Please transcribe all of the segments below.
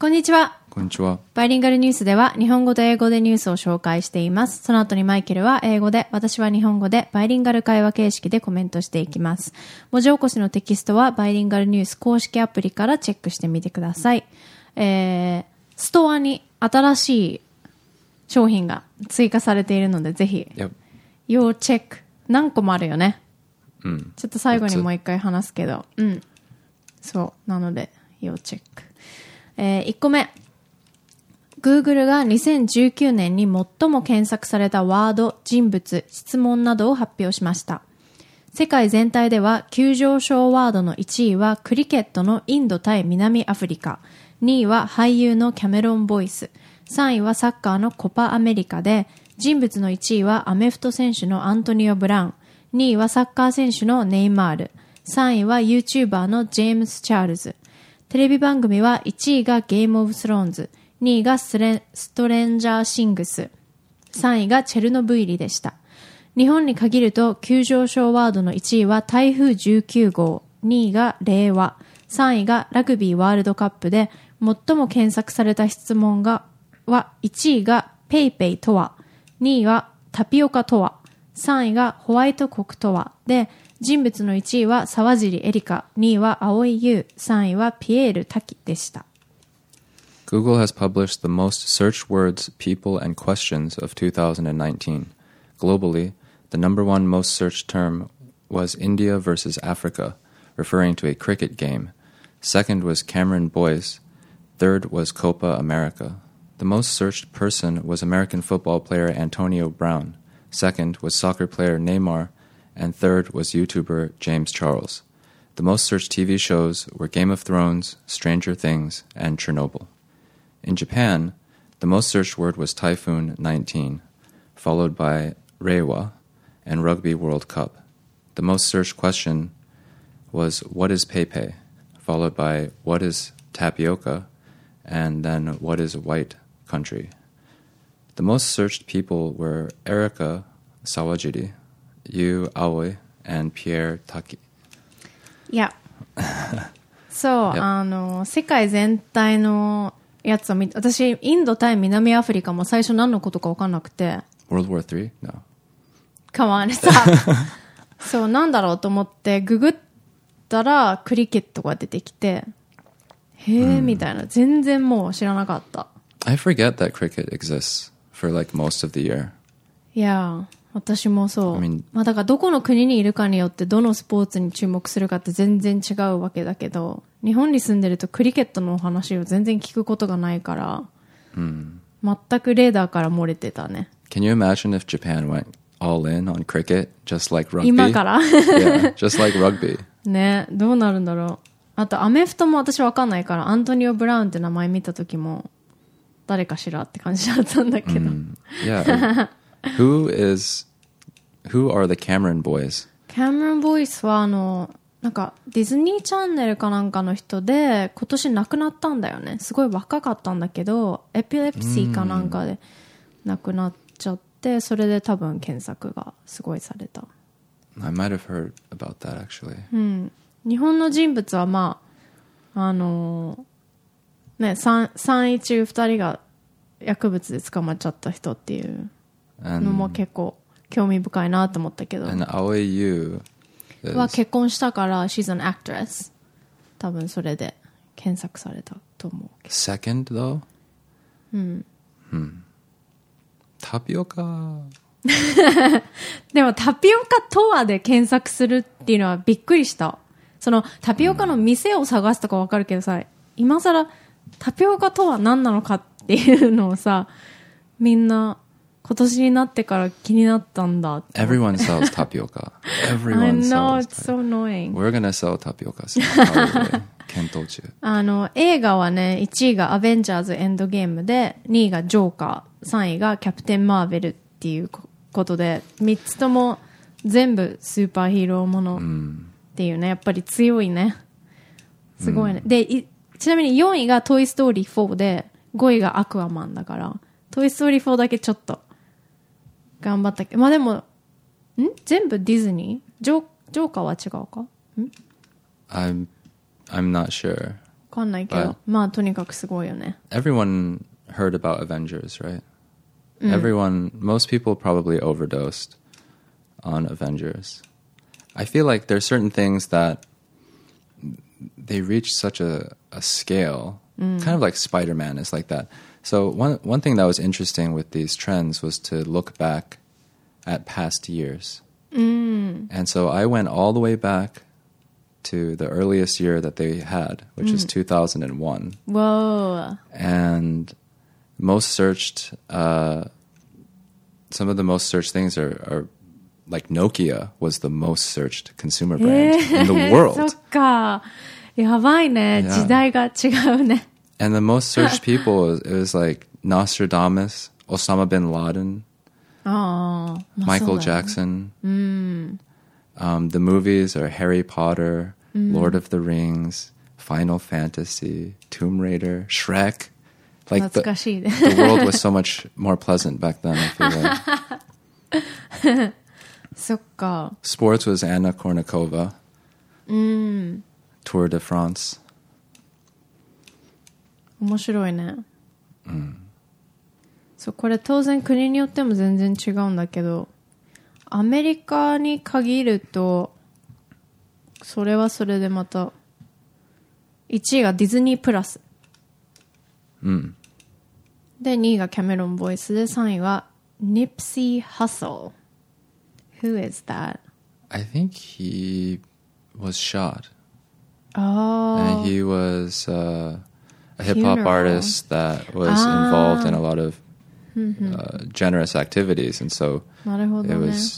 こんにちは。 こんにちは。 バイリンガルニュースでは日本語と英語でニュースを紹介しています。その後にマイケルは英語で、私は日本語でバイリンガル会話形式でコメントしていきます。文字起こしのテキストはバイリンガルニュース公式アプリからチェックしてみてください。ストアに新しい商品が追加されているのでぜひ、要チェック。何個もあるよね。ちょっと最後にもう一回話すけど。そう。なので、要チェック。1個目。Google が2019年に最も検索されたワード、人物、質問などを発表しました。世界全体では急上昇ワードの1位はクリケットのインド対南アフリカ。2位は俳優のキャメロン・ボイス。3位はサッカーのコパアメリカで、人物の1位はアメフト選手のアントニオ・ブラウン。2位はサッカー選手のネイマール。3位は YouTuber のジェームス・チャールズ。テレビ番組は1位がゲームオブスローンズ、2位がストレンジャーシングス、3位がチェルノブイリでした。日本に限ると急上昇ワードの1位は台風19号、2位が令和、3位がラグビーワールドカップで、最も検索された質問は1位がペイペイとは、2位はタピオカとは、3位がホワイト国とはで、人物の1位は沢尻エリカ、2位は蒼井優、3位はピエール滝でした。 Google has published the most searched words, people, and questions of 2019. Globally, the number one most searched term was India versus Africa, referring to a cricket game. Second was Cameron Boyce. Third was Copa America. The most searched person was American football player Antonio Brown. Second was soccer player Neymar. And third was YouTuber James Charles. The most searched TV shows were Game of Thrones, Stranger Things, and Chernobyl. In Japan, the most searched word was Typhoon 19, followed by Reiwa and Rugby World Cup. The most searched question was what is PayPay, followed by what is tapioca, and then what is white country. The most searched people were Erika Sawajiri, Yu Aoi, and Pierre Taki. いや。そう、世界全体のやつを見て、私、インド対南アフリカも最初何のことか分かんなくて。 World War III? No. Come on, さ。そう、なんだろうと思って、ググったら、クリケットが出てきて、へー、みたいな。全然もう知らなかった。 I forget that cricket exists for like most of the year. いや私もそう。まあだからどこの国にいるかによってどのスポーツに注目するかって全然違うわけだけど、日本に住んでるとクリケットのお話を全然聞くことがないから、全くレーダーから漏れてたね。 Can you imagine if Japan went all in on cricket, just like rugby? 今から Yeah, just like rugby. ね、どうなるんだろう。あとアメフトも私わかんないから、アントニオ・ブラウンって名前見た時も、誰かしらって感じだったんだけど。 Yeah. Who are the Cameron boys? Cameron Boyce はなんかディズニーチャンネルかなんかの人で今年亡くなったんだよね。すごい若かったんだけど、エピレプシーかなんかで亡くなっちゃって、それで多分検索がすごいされた。 I might have heard about that actually. 日本の人物はまあね、3位中2人が薬物で捕まっちゃった人っていうのも結構興味深いなと思ったけど。 And Aoi Yu は結婚したから she's an actress。多分それで検索されたと思う。 Second though? タピオカ。 でもタピオカとはで検索するっていうのはびっくりした。そのタピオカの店を探すとかわかるけどさ、今更タピオカとは何なのかっていうのをさ、みんな今年になってから気になったんだって。 Everyone sells tapioca. Everyone I know, sells. it's so annoying. We're gonna sell tapioca soon. Probably. 検討中。 映画はね、1位がアベンジャーズエンドゲームで、2位がジョーカー、3位がキャプテンマーベルっていうことで、3つとも全部スーパーヒーローものっていうね、やっぱり強いね。すごいね。で、ちなみに4位がトイストーリー4で、5位がアクアマンだから、トイストーリー4だけちょっと頑張ったけど、まあでも、全部ディズニー？ジョーカーは違うか？ I'm not sure. かんないけど、まあとにかくすごいよね。 Everyone heard about Avengers, right? Most people probably overdosed on Avengers. I feel like there are certain things that they reach such a scale, kind of like Spider-Man is like that. So one thing that was interesting with these trends was to look back at past years. And so I went all the way back to the earliest year that they had, which is 2001. Whoa. And most searched, some of the most searched things are like Nokia was the most searched consumer brand in the world. そっか。やばいね。 Yeah. 時代が違うね。 And the most searched people, it was like Nostradamus, Osama bin Laden, ああ、まあ Michael そうだよね Jackson. The movies are Harry Potter, Lord of the Rings, Final Fantasy, Tomb Raider, Shrek. Like 懐かしいね。 the world was so much more pleasant back then, I feel like. そっか。 Sports was Anna Kournikova. Tour de France. 面白いね。そう、これ当然国によっても全然違うんだけど、アメリカに限ると、それはそれでまた、1位がディズニープラス。で、2位がキャメロンボイスで、3位はニプシー・ハッソル。Who is that? I think he was shot. Oh. And he was a hip-hop Funeral. artist that was involved in a lot of generous activities. And so なるほど it ね。 was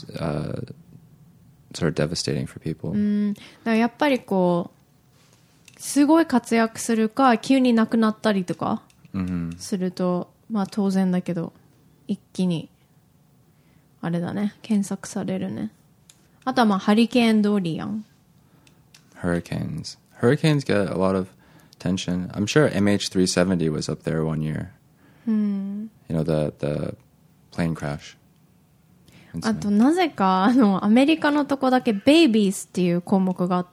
sort of devastating for people. だからやっぱりこう、すごい活躍するか、急に亡くなったりとかすると、まあ当然だけど、一気に、あれだね、検索されるね。あとはまあハリケーンドリアン。 Hurricanes. Hurricanes get a lot of attention. I'm sure MH370 was up there one year. You know, the plane crash. あとなぜかアメリカのとこだけベイビーズっていう項目があって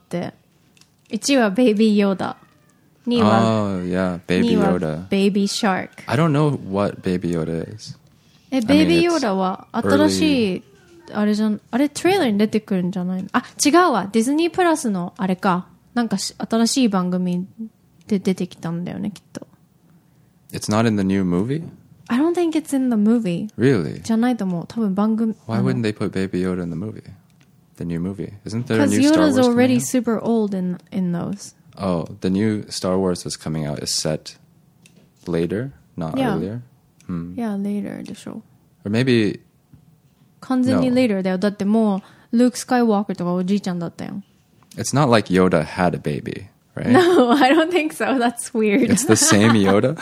、1位はベイビーヨーダ、2位は Oh, yeah, Baby 2位は Yoda. ベイビーシャーク。 I don't know what Baby Yoda is. ベイビーヨーダは新しいあれじゃん、あれトレーラーに出てくるんじゃないの？あ、違うわ。ディズニープラスのあれか。なんか新しい番組で出てきたんだよね、きっと。 It's not in the new movie? I don't think it's in the movie. Really? じゃないと思う。多分番組。 Why wouldn't they put Baby Yoda in the movie? The new movie. Isn't there a Because new Star Yoda's Wars already coming super old in those. out? Oh, the new Star Wars that's coming out is set later, not Yeah. earlier? Yeah, later でしょ。 Or maybe... 完全に No. later だよ。だってもう、ルーク・スカイウォーカーとかおじいちゃんだったよ。 It's not like Yoda had a baby, right? No, I don't think so. That's weird. It's the same Yoda?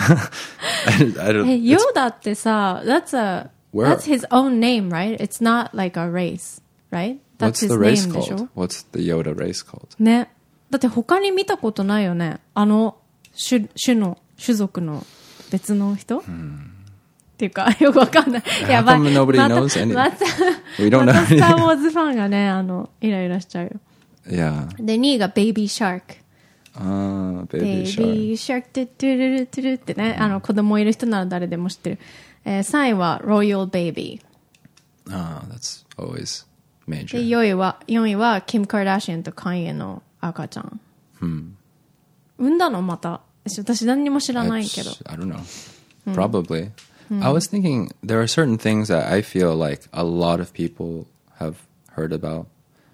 I don't, ヨ it's- ーダってさ、that's Where- his own name, right? It's not like a race, right? That's what's his the race name でしょ called? What's the Yoda race called? ね。だって他に見たことないよね。種族の別の人、っていうか、よくわかんない。やばい。 How come nobody また knows anything? また We don't ま know たスター・ウ anything. ォーズファンがね、イライラしちゃうよ。 Yeah. で、2位がベイビー・シャーク。 Baby ベイ Shark. ビー・シャーク、トゥトゥルルトゥルってね、子供いる人なら誰でも知ってる。3位はロイヤル・ベイビー。 That's always で、 major. 4位はキム・カーダシアンとカンイエの赤ちゃん。産んだのまた。私何にも知らないけど。 I don't know. Probably. I was thinking there are certain things that I feel like a lot of people have heard about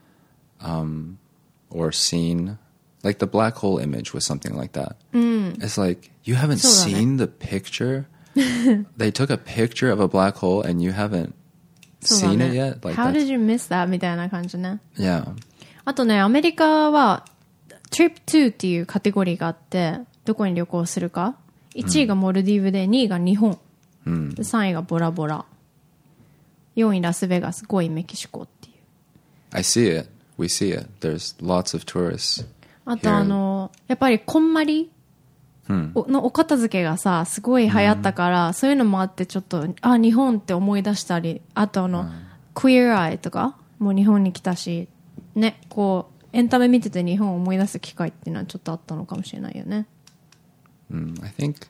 or seen. Like the black hole image was something like that. It's like, you haven't そうだね。 seen the picture? They took a picture of a black hole and you haven't そうだ seen ね it yet? Like How that's- did you miss that? みたいな感じね。 Yeah. あとね、アメリカは Trip to っていうカテゴリーがあって、どこに旅行するか。1位がモルディブで、2位が日本。で3位がボラボラ。4位ラスベガス、5位メキシコっていう。 I see it. We see it. There's lots of tourists. あとやっぱりこんまりのお片付けがさ、すごい流行ったから、そういうのもあってちょっと、日本って思い出したり、あとクイアアイとかもう日本に来たし、ね、こう、エンタメ見てて日本を思い出す機会っていうのはちょっとあったのかもしれないよね。 I think,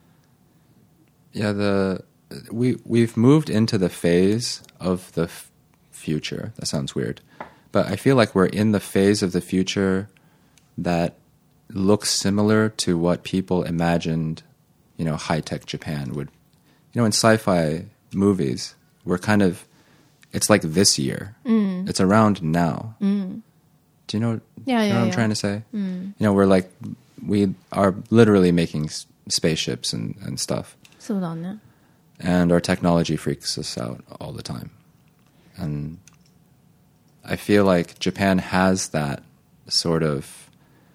yeah, we've moved into the phase of the future. That sounds weird, but I feel like we're in the phase of the future that looks similar to what people imagined, high-tech Japan would. In sci-fi movies, it's like this year. It's around now. Do you know, what I'm trying to say? We are literally making spaceships and stuff. そうだね。 And our technology freaks us out all the time. And I feel like Japan has that sort of,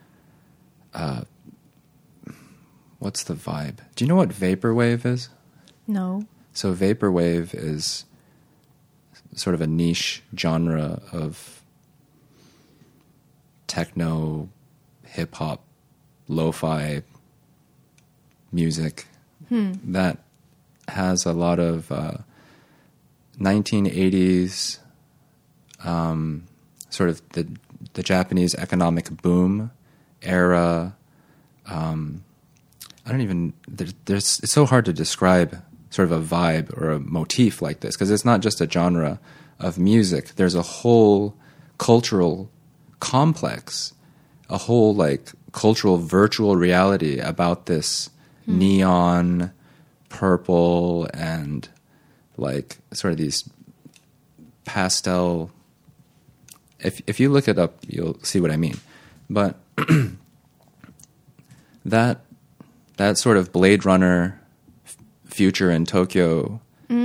what's the vibe? Do you know what vaporwave is? No. So vaporwave is sort of a niche genre of techno, hip-hop, lo-fi music that has a lot of 1980s sort of the Japanese economic boom era. It's so hard to describe sort of a vibe or a motif like this, because it's not just a genre of music. There's a whole cultural complex, a whole cultural virtual reality about this neon purple and sort of these pastel. If you look it up, you'll see what I mean. But that sort of Blade Runner future in Tokyo,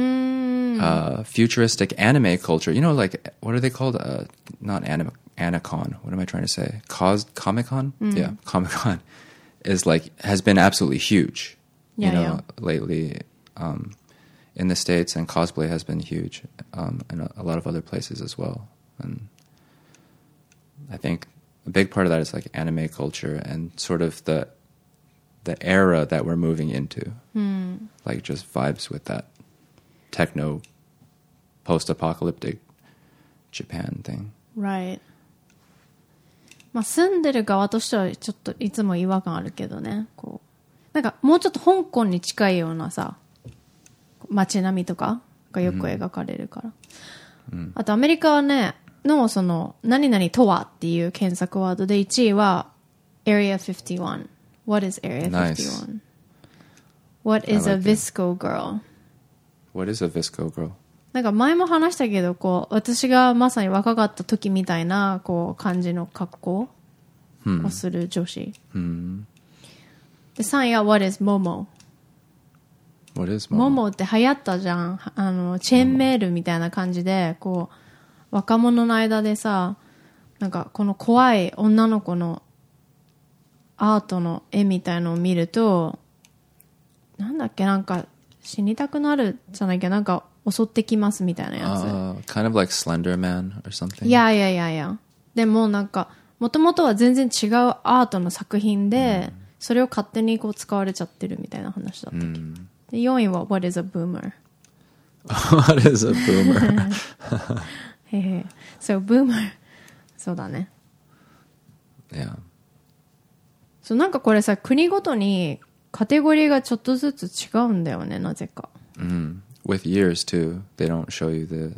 futuristic anime culture. What are they called? Not Anacon. What am I trying to say? Comic-Con? Yeah, Comic-Con has been absolutely huge. Lately in the States, and cosplay has been huge in a lot of other places as well. And I think a big part of that is anime culture and sort of the era that we're moving into. Just vibes with that techno post-apocalyptic Japan thing. Right. まあ住んでる側としてはちょっといつも違和感あるけどね。もうちょっと香港に近いようなさ、街並みとかがよく描かれるから。あとアメリカはね、その何々とはっていう検索ワードで1位は Area 51。What is Area 51? Nice. What is a Visco girl? What is a Visco girl? 前も話したけど、私がまさに若かった時みたいな、感じの格好をする女子。で、3位は What is Momo? What is Momo? Momo って流行ったじゃん。チェーンメールみたいな感じで、若者の間でさ、この怖い女の子のアートの絵みたいのを見ると、なんだっけ、死にたくなるじゃないけど、襲ってきますみたいなやつ。 Kind of like Slender Man or something? いや。でももともとは全然違うアートの作品で、それを勝手に使われちゃってるみたいな話だったっけ。で、4位は What is a Boomer? What is a Boomer? へへ。そう、Boomer。そうだね。 Yeah. そう、これさ、国ごとにカテゴリーがちょっとずつ違うんだよね、なぜか。 With years too, they don't show you the,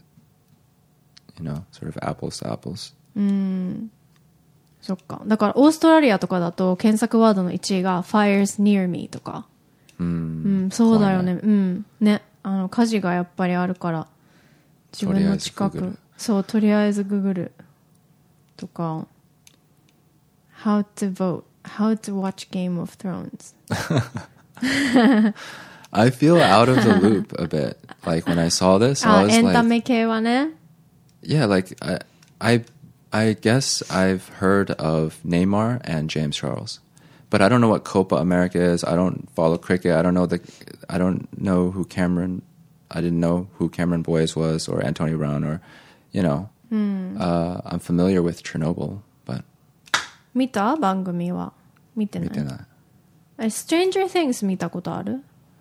sort of apples to apples. そっか。だからオーストラリアとかだと検索ワードの1位が Fires near me とか。そうだよね。ね。火事がやっぱりあるから、自分の近く。そう、とりあえずググる。とか、How to vote, How to watch Game of Thrones. I feel out of the loop a bit. When I saw this, I was エンタメ系はね。 Yeah, I guess I've heard of Neymar and James Charles, but I don't know what Copa America is. I don't follow cricket. I don't know who Cameron. I didn't know who Cameron Boyes was or Antonio Brown or, I'm familiar with Chernobyl, but 見た番組は見てない。 見てない。 Stranger Things 見たことある？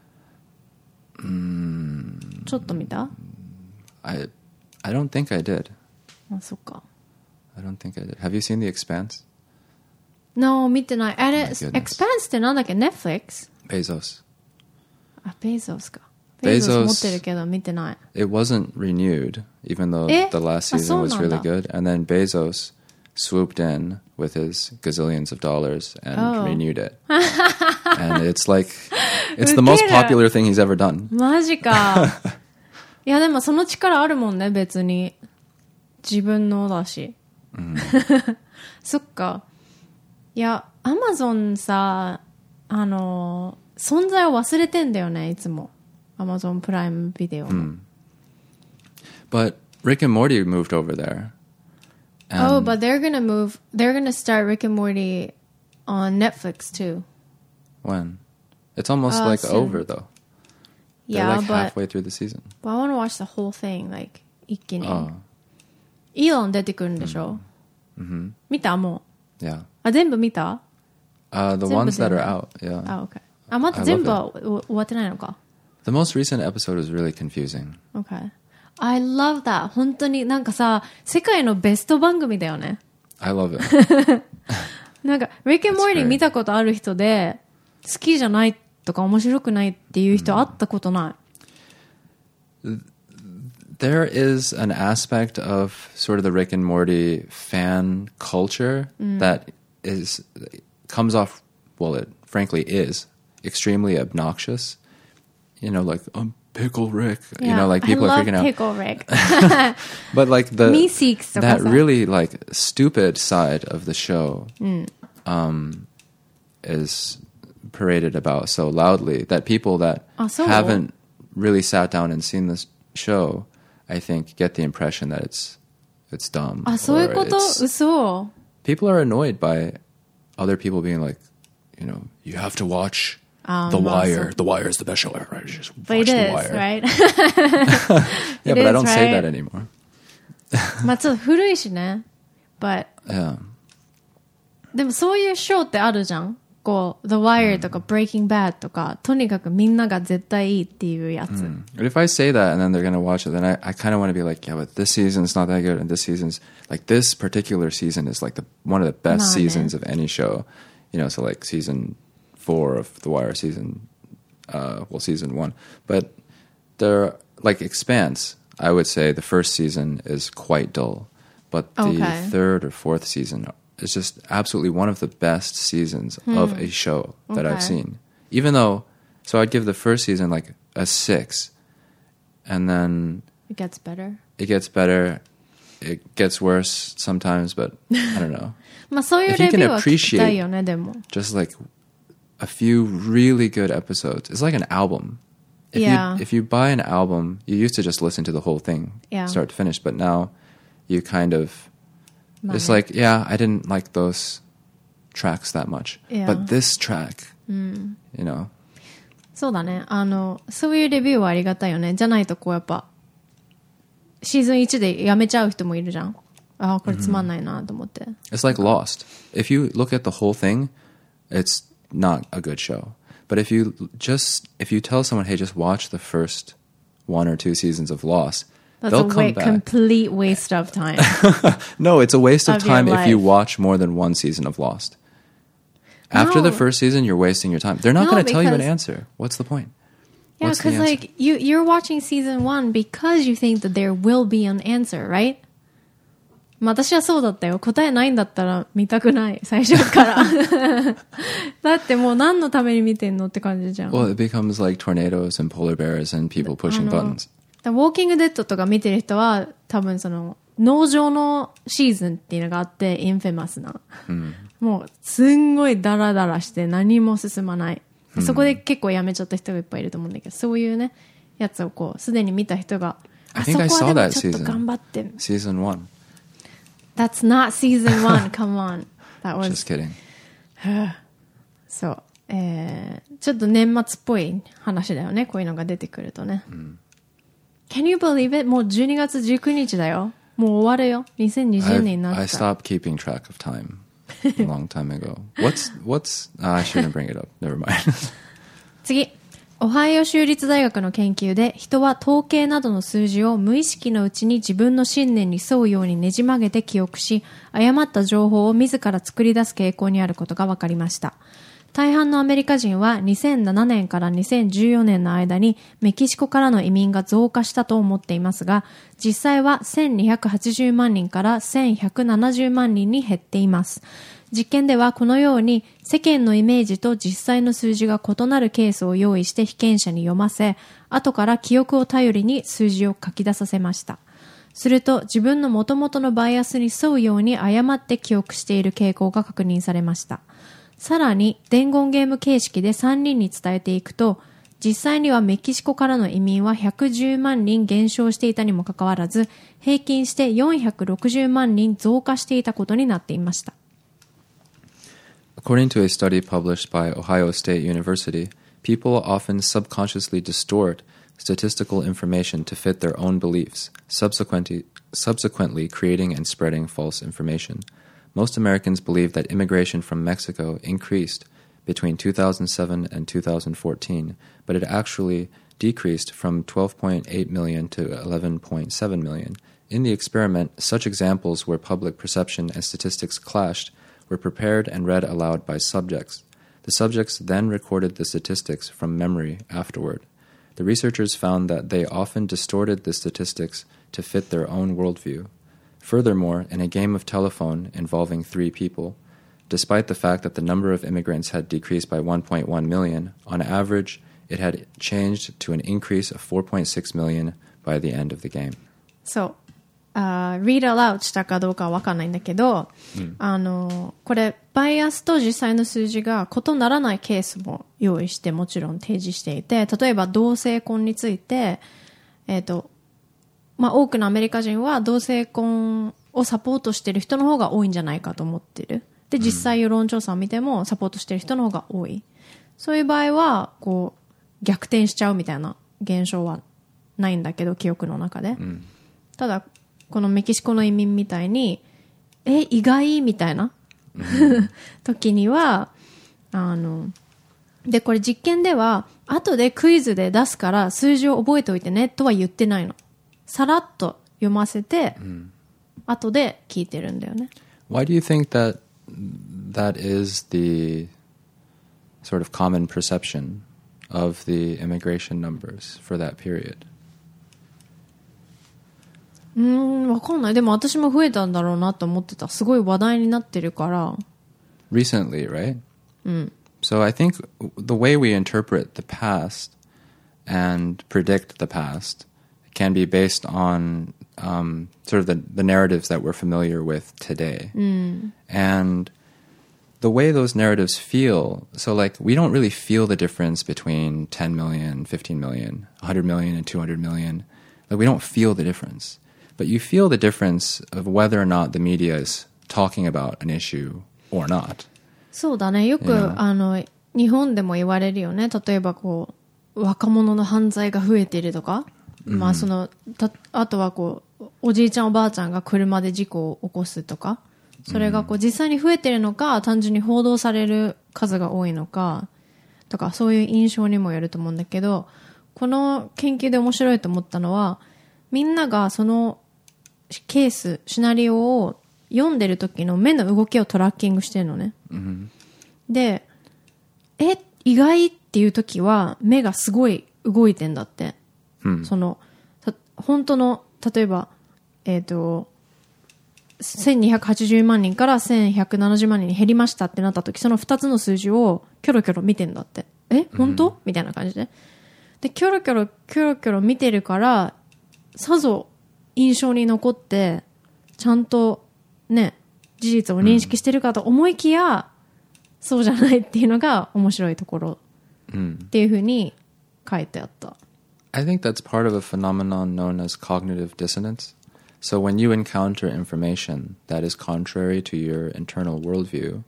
ちょっと見た？ I don't think I did. あ、そっか。 I don't think I did. Have you seen The Expanse? No, 見てない。あれ、 My goodness. Expanse ってなんだっけ Netflix? Bezos. あ、ベイゾスか。 Bezos 持ってるけど見てない。 It wasn't renewed, even though the last あ、 season そう was なんだ。 really good. And then Bezos swooped in with his gazillions of dollars and Oh. renewed it. And it's like, it's the most ウケる。 popular thing he's ever done. マジか。いやでもその力あるもんね、別に。自分のだし。そっか。いや、アマゾンさ、存在を忘れてんだよね、いつも。アマゾンプライムビデオの。 But Rick and Morty moved over there. And Oh, but they're gonna start Rick and Morty on Netflix too. when? It's almost like soon. over, though. They're Yeah, like but halfway through the season. I want to watch the whole thing, like, 一気に。 Oh, イーロン出てくるんでしょ、見たも yeah. う。あ、全部見た The ones that are out, yeah. あ、OK。あ、まだ I love 全部は終わってないのか。 The most recent episode was really confusing. OK。I love that. 本当になんかさ、世界のベスト番組だよね。 I love it. なんか、Rick and Morty 見たことある人で、好きじゃないとか面白くないっていう人会ったことない。 There is an aspect of sort of the Rick and Morty fan culture that comes off, well, it frankly is extremely obnoxious. You know, like, Pickle Rick. Yeah, you know, like people are freaking I love out. Pickle Rick. But like Meeseeks とかさ。 that really like stupid side of the show is paraded about so loudly that people that あ、そう？ haven't really sat down and seen this show, I think, get the impression that it's dumb. あ、そういうこと or it's- 嘘 People are annoyed by other people being like, you know, you have to watch The Wire. The Wire is the best show ever. Right? Just But watch it The is, Wire. right? Yeah, It but I is, don't say right? that anymore. まあちょっと古いしね。But Yeah. でもそういうショーってあるじゃん。こう The Wire とか Breaking Bad とか、とにかくみんなが絶対いいっていうやつ。 But if I say that and then they're going to watch it, then I kind of want to be like, yeah, but this season's not that good, and this season's like this particular season is like one of the best seasons of any show. You know, so like season 4 of The Wire, season 1. But they're like Expanse. I would say the first season is quite dull, but the third or fourth season is just absolutely one of the best seasons of a show that I've seen. Even though, so I'd give the first season like a 6, and then It gets better. it gets better. It gets worse sometimes, but I don't know. まあそういう If you レビュ can ーは聞きたいよね、でも。 Just like a few really good episodes. It's like an album. If Yeah. if you buy an album, you used to just listen to the whole thing, Yeah. start to finish, but now you kind of, it's まあね like, yeah, I didn't like those tracks that much, Yeah. but this track, you know, そうだね。そういうレビューはありがたいよね。じゃないとこうやっぱ、シーズン1でやめちゃう人もいるじゃん。ああ、これつまんないなと思って。 it's like Lost. If you look at the whole thing, it's not a good show. But if you tell someone, hey, just watch the first 1 or 2 seasons of Lost, That's they'll a come back. complete waste of time. No, it's a waste of Of your time if you life. watch more than one season of Lost. After the No. first season, you're wasting your time. They're not No, going to tell you an because- answer. What's the point? Yeah, What's the because answer? like you're watching season 1 because you think that there will be an answer, right? まあ私はそうだったよ。答えないんだったら見たくない。最初から。だってもう何のために見てんのって感じじゃん。 Well, it becomes like tornadoes and polar bears and people pushing buttons. ウォーキングデッドとか見てる人は多分その農場のシーズンっていうのがあってインフェマスな、もうすんごいダラダラして何も進まない、そこで結構やめちゃった人がいっぱいいると思うんだけど、そういうねやつをこうすでに見た人が I あそ think こ I は saw でも that ちょっと season. 頑張って Season 1. That's not season 1 come on that was Just kidding. そう、ちょっと年末っぽい話だよね、こういうのが出てくるとね、Can you believe it? もう12月19日だよ。もう終わるよ。2020年になった。 I stopped keeping track of time a long time ago. I shouldn't bring it up. Never mind. 次。 オハイオ州立大学の研究で、人は統計などの数字を無意識のうちに自分の信念に沿うようにねじ曲げて記憶し、誤った情報を自ら作り出す傾向にあることが分かりました。大半のアメリカ人は2007年から2014年の間にメキシコからの移民が増加したと思っていますが、実際は1280万人から1170万人に減っています。実験ではこのように世間のイメージと実際の数字が異なるケースを用意して被験者に読ませ、後から記憶を頼りに数字を書き出させました。すると自分の元々のバイアスに沿うように誤って記憶している傾向が確認されました。さらに伝言ゲーム形式で3人に伝えていくと、実際にはメキシコからの移民は110万人減少していたにもかかわらず、平均して460万人増加していたことになっていました。 According to a study published by Ohio State University, people often subconsciously distort statistical information to fit their own beliefs, subsequently creating and spreading false information. Most Americans believe that immigration from Mexico increased between 2007 and 2014, but it actually decreased from 12.8 million to 11.7 million. In the experiment, such examples where public perception and statistics clashed were prepared and read aloud by subjects. The subjects then recorded the statistics from memory afterward. The researchers found that they often distorted the statistics to fit their own worldview. Furthermore, in a game of telephone involving 3 people, despite the fact that the number of immigrants had decreased by 1.1 million, on average, it had changed to an increase of 4.6 million by the end of the game. So, read aloud したかどうかは分かんないんだけど、これバイアスと実際の数字が異ならないケースも用意してもちろん提示していて、例えば同性婚について、多くのアメリカ人は同性婚をサポートしている人の方が多いんじゃないかと思ってる。で、実際世論調査を見てもサポートしている人の方が多い。そういう場合はこう逆転しちゃうみたいな現象はないんだけど、記憶の中で。ただこのメキシコの移民みたいに意外みたいな時にはでこれ実験では後でクイズで出すから数字を覚えておいてねとは言ってないの。さらっと読ませて、後で聞いてるんだよね。 Why do you think that is the sort of common perception of the immigration numbers for that period? わかんない。でも私も増えたんだろうなと思ってた。すごい話題になってるから。 Recently, right? So I think the way we interpret the past and predict the past can be based on sort of the narratives that we're familiar with today. And the way those narratives feel, so like we don't really feel the difference between 10 million, 15 million, 100 million and 200 million. Like we don't feel the difference.But you feel the difference of whether or not the media is talking about an issue or not. そうだね。よく、日本でも言われるよね。例えばこう、若者の犯罪が増えているとか、あとはこう、おじいちゃんおばあちゃんが車で事故を起こすとか、それがこう実際に増えているのか、単純に報道される数が多いのか、とかそういう印象にもよると思うんだけど、この研究で面白いと思ったのは、みんながそのケース、シナリオを読んでる時の目の動きをトラッキングしてるのね。で、意外っていう時は目がすごい動いてんだって。その、本当の、例えば、1280万人から1170万人に減りましたってなった時、その2つの数字をキョロキョロ見てんだって。本当みたいな感じで。で、キョロキョロ見てるから、さぞ印象に残ってちゃんとね事実を認識してるかと思いきや、そうじゃないっていうのが面白いところっていうふうに書いてあった。 I think that's part of a phenomenon known as cognitive dissonance. So when you encounter information that is contrary to your internal worldview,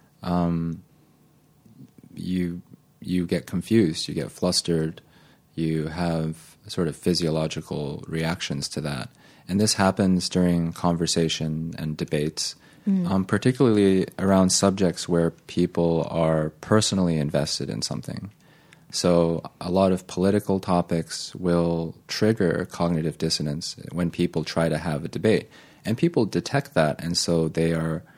you get confused, you get flustered, you have sort of physiological reactions to that. And this happens during conversation and debates, particularly around subjects where people are personally invested in something. So a lot of political topics will trigger cognitive dissonance when people try to have a debate. And people detect that, and so they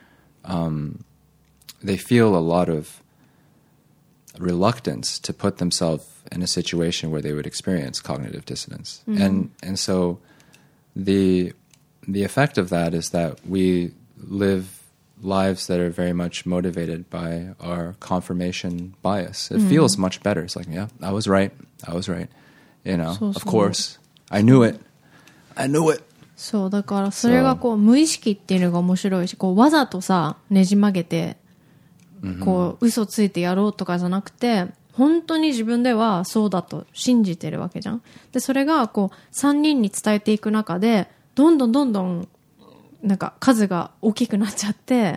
feel a lot of reluctance to put themselves in a situation where they would experience cognitive dissonance. And so the effect of that is that we live lives that are very much motivated by our confirmation bias. It feels much better. It's like, yeah, I was right. You know, of course. I knew it. そうだからそれがこう無意識っていうのが面白いし、こうわざとさねじ曲げてこう嘘ついてやろうとかじゃなくて、本当に自分ではそうだと信じてるわけじゃん。でそれがこう3人に伝えていく中でどんどんなんか数が大きくなっちゃって、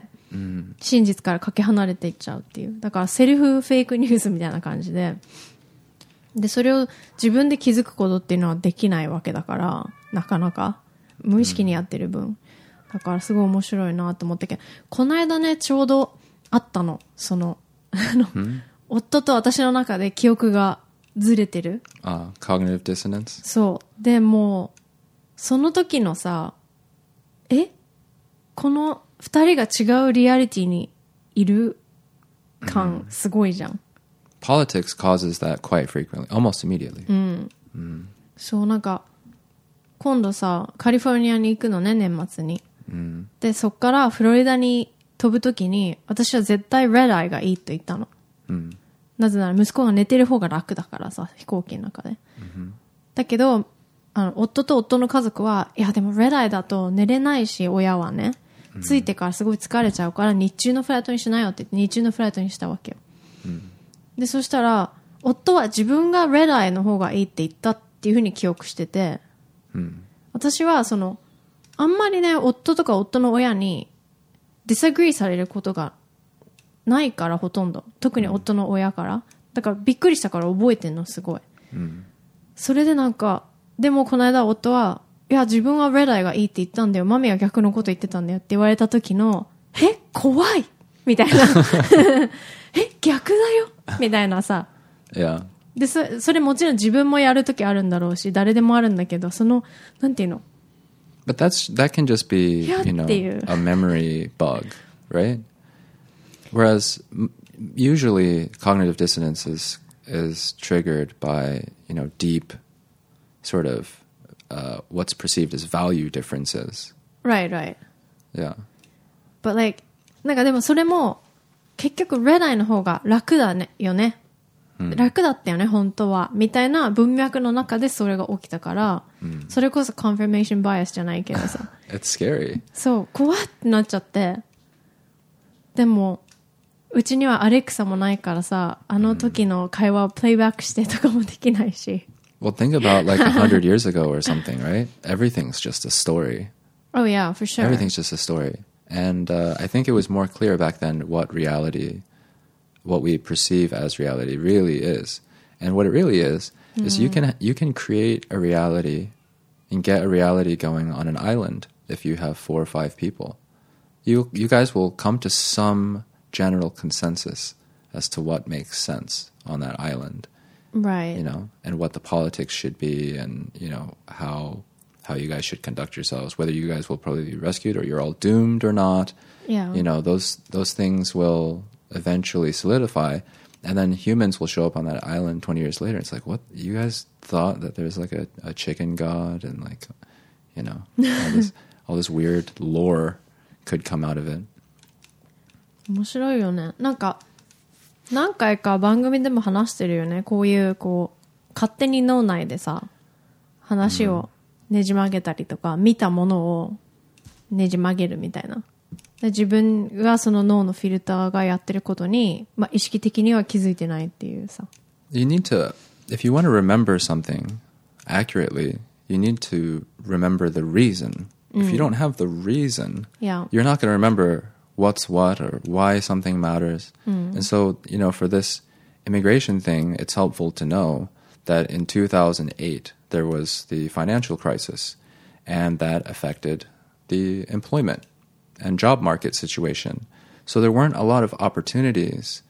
真実からかけ離れていっちゃうっていう。だからセルフフェイクニュースみたいな感じで、それを自分で気づくことっていうのはできないわけだから、なかなか無意識にやってる分、だからすごい面白いなと思ったけど、この間ねちょうどあったの、その夫と私の中で記憶がずれてる。 cognitive dissonance。 そうでもうその時のさ、この2人が違うリアリティにいる感すごいじゃん。 Politics causes that quite frequently, almost immediately. そうなんか今度さカリフォルニアに行くのね、年末に。でそっからフロリダに飛ぶ時に私は絶対レッドアイがいいと言ったの。なぜなら息子が寝てる方が楽だからさ、飛行機の中で。だけど夫と夫の家族はいやでもレッドアイだと寝れないし、親はね着いてからすごい疲れちゃうから日中のフライトにしなよって言って日中のフライトにしたわけよ。でそしたら夫は自分がレッドアイの方がいいって言ったっていうふうに記憶してて、私はそのあんまりね夫とか夫の親にディスアグリーされることがないから、ほとんど特に夫の親から。だからびっくりしたから覚えてんのすごい。それでなんかでもこの間夫はいや自分はレッドアイがいいって言ったんだよ、マミは逆のこと言ってたんだよって言われた時の怖いみたいな逆だよみたいなさ。 Yeah. でそれもちろん自分もやる時あるんだろうし、誰でもあるんだけど、そのなんていうの。 But that can just be, you know, a memory bug, right? Whereas usually cognitive dissonance is triggered by, you know, deep sort of what's perceived as value differences. Right. Yeah. But like なんかでもそれも結局レッドアイの方が楽だねよね。楽だったよね本当はみたいな文脈の中でそれが起きたから、それこそコンファメーションバイアスじゃないけどさ It's scary. そう怖ってなっちゃって。でもうちにはアレクサもないからさ、あの時の会話をプレイバックしてとかもできないし。 Well, think about like 100 years ago or something, right? Everything's just a story. Oh yeah, for sure. Everything's just a story. And I think it was more clear back then what we perceive as reality really is. And what it really is you can create a reality and get a reality going on an island if you have 4 or 5 people. You guys will come to some general consensus as to what makes sense on that island. Right. You know, and what the politics should be, and, you know, how you guys should conduct yourselves, whether you guys will probably be rescued or you're all doomed or not. Yeah. You know, those things will eventually solidify, and then humans will show up on that island 20 years later. It's like, what? You guys thought that there's like a chicken god and like, you know, all this weird lore could come out of it. 面白いよね。なんか何回か番組でも話してるよね。こういう勝手に脳内でさ話をねじ曲げたりとか、見たものをねじ曲げるみたいな。で自分がその脳のフィルターがやってることに、意識的には気づいてないっていうさ。 You need to, if you want to remember something accurately, you need to remember the reason. If you don't have the reason, you're not going to remember what's what or why something matters. And so, you know, for this immigration thing, it's helpful to know that in 2008, there was the financial crisis, and that affected the employment and job market situation. So there weren't a lot of opportunities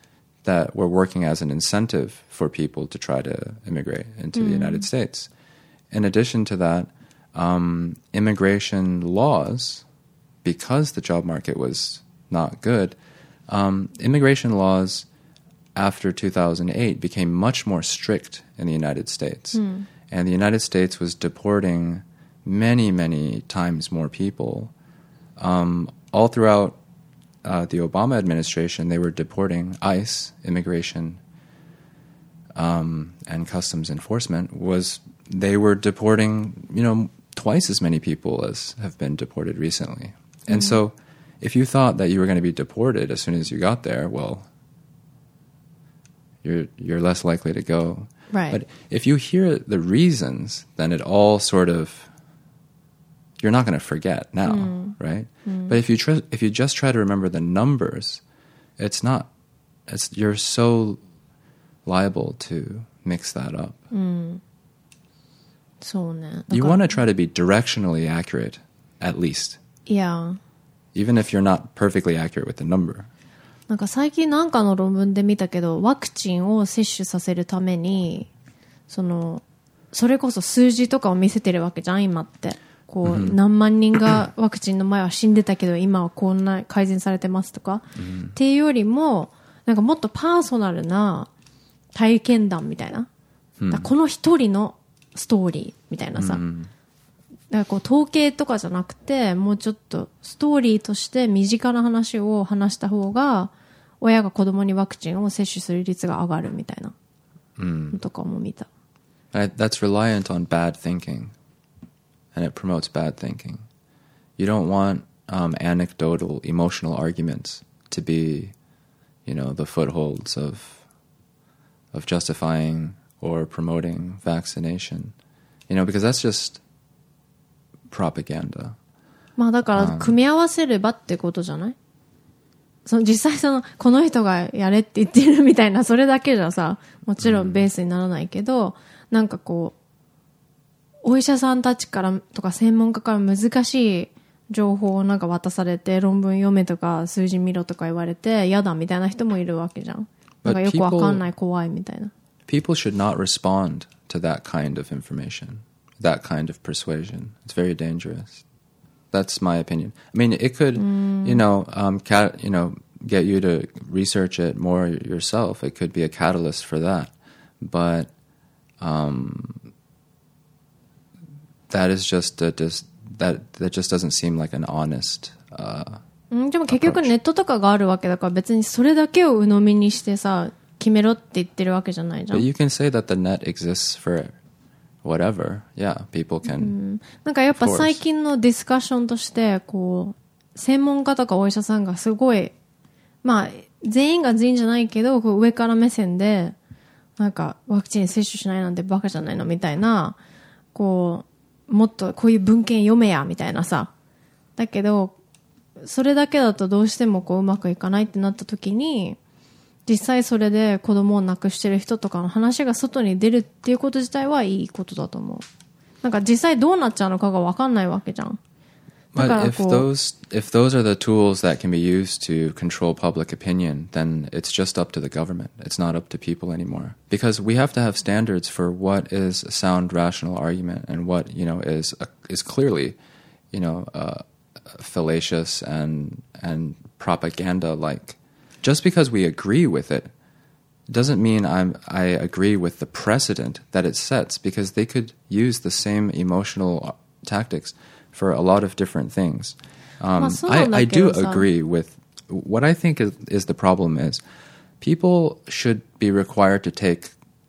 that were working as an incentive for people to try to immigrate into the United States. In addition to that, immigration laws, because the job market was not good, immigration laws after 2008 became much more strict in the United States. And the United States was deporting many, many times more people. All throughout the Obama administration, they were deporting ICE, Immigration and Customs Enforcement, they were deporting, twice as many people as have been deported recently. And so if you thought that you were going to be deported as soon as you got there, well, you're less likely to go. Right. But if you hear the reasons, then it all sort of, you're not going to forget now, right? But if you just try to remember the numbers, you're so liable to mix that up. そうね。 You want to try to be directionally accurate, at least. Yeah. Even if you're not perfectly accurate with the number. なんか最近なんかの論文で見たけど、ワクチンを接種させるために、それこそ数字とかを見せてるわけじゃん、今って。こう、何万人がワクチンの前は死んでたけど、今はこんな改善されてますとか。っていうよりも、なんかもっとパーソナルな体験談みたいな。この一人のストーリーみたいなさ。だからこう統計とかじゃなくて、もうちょっとストーリーとして身近な話を話した方が、親が子供にワクチンを接種する率が上がるみたいなのとかも見た。 That's reliant on bad thinking, and it promotes bad thinking. You don't want anecdotal, emotional arguments to be, the footholds of justifying or promoting vaccination. Because that's just propaganda. まあだから組み合わせればってことじゃない？実際この人がやれって言ってるみたいな、それだけじゃさ、もちろんベースにならないけど、なんかこう、お医者さんたちからとか専門家から難しい情報をなんか渡されて、論文読めとか数字見ろとか言われて、嫌だみたいな人もいるわけじゃん。なんかよくわかんない、怖いみたいな。 People should not respond to that kind of information, that kind of persuasion. It's very dangerous. That's my opinion. I mean, it could, get you to research it more yourself. It could be a catalyst for that. But that is just that just doesn't seem like an honest. でも結局ネットとかがあるわけだから別にそれだけを鵜呑みにしてさ、決めろって言ってるわけじゃないじゃん。 But you can say that the net exists for.Whatever, yeah, people can. なんかやっぱ最近のディスカッションとして、こう、専門家とかお医者さんがすごい、まあ、全員が全員じゃないけど、こう上から目線で、なんか、ワクチン接種しないなんてバカじゃないのみたいな、こう、もっとこういう文献読めや、みたいなさ。だけど、それだけだとどうしてもこううまくいかないってなった時に、実際それで子供を亡くしてる人とかの話が外に出るっていうこと自体はいいことだと思う。なんか実際どうなっちゃうのかが分かんないわけじゃん。だからこう If those are the tools that can be used to control public opinion, then it's just up to the government. It's not up to people anymore. Because we have to have standards for what is a sound, rational argument and what, is clearly, fallacious and propaganda-like.Just because we agree with it doesn't mean I agree with the precedent that it sets, because they could use the same emotional tactics for a lot of different things. I do agree with what I think is the problem is people should be required to take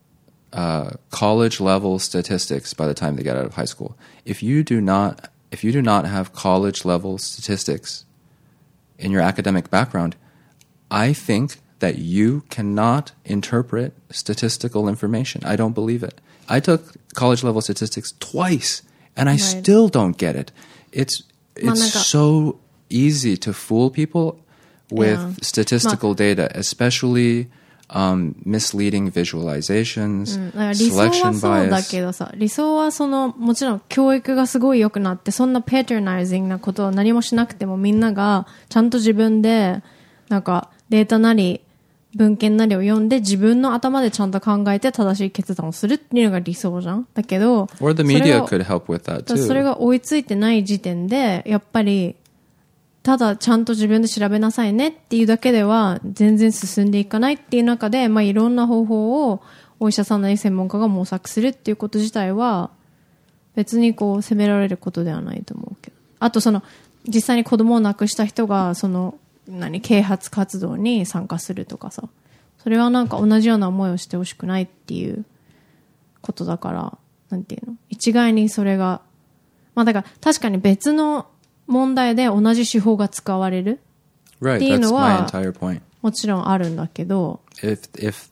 college level statistics by the time they get out of high school. If you do not have college level statistics in your academic background,I think that you cannot interpret statistical information. I don't believe it. I took college-level statistics twice, and I still don't get it. It's so easy to fool people with statistical data, especially misleading visualizations, selection bias. 理想はそうだけどさ、理想はもちろん教育がすごい良くなって、そんなpatronizingなことを何もしなくてもみんながちゃんと自分でなんかデータなり文献なりを読んで自分の頭でちゃんと考えて正しい決断をするっていうのが理想じゃん。だけど、 Or the media could help with that too. それが追いついてない時点で、やっぱり、ただちゃんと自分で調べなさいねっていうだけでは全然進んでいかないっていう中で、まあいろんな方法をお医者さんなり専門家が模索するっていうこと自体は別にこう責められることではないと思うけど。あと実際に子供を亡くした人が啓発活動に参加するとかさ。それはなんか同じような思いをしてほしくないっていうことだから、なんていうの？一概にそれが、まあだから確かに別の問題で同じ手法が使われるっていうのはもちろんあるんだけど、 if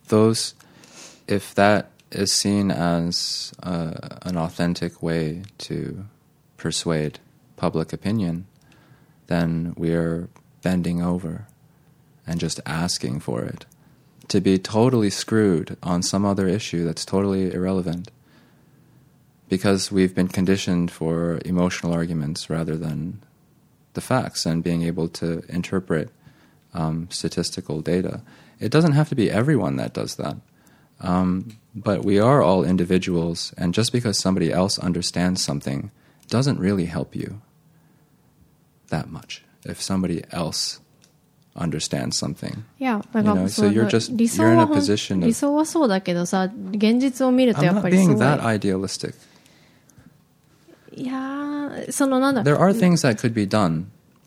that is seen as an authentic way to persuade public opinion, then we are bending over and just asking for it to be totally screwed on some other issue that's totally irrelevant. Because we've been conditioned for emotional arguments rather than the facts and being able to interpret statistical data. It doesn't have to be everyone that does that. But we are all individuals, and just because somebody else understands something doesn't really help you that much. If somebody else understands something. Yeah, so you're in a position of... 理想はそうだけどさ、現実を見るとやっぱりそう。 I'm not being that idealistic. いやー、なんだ。 There are things that could be done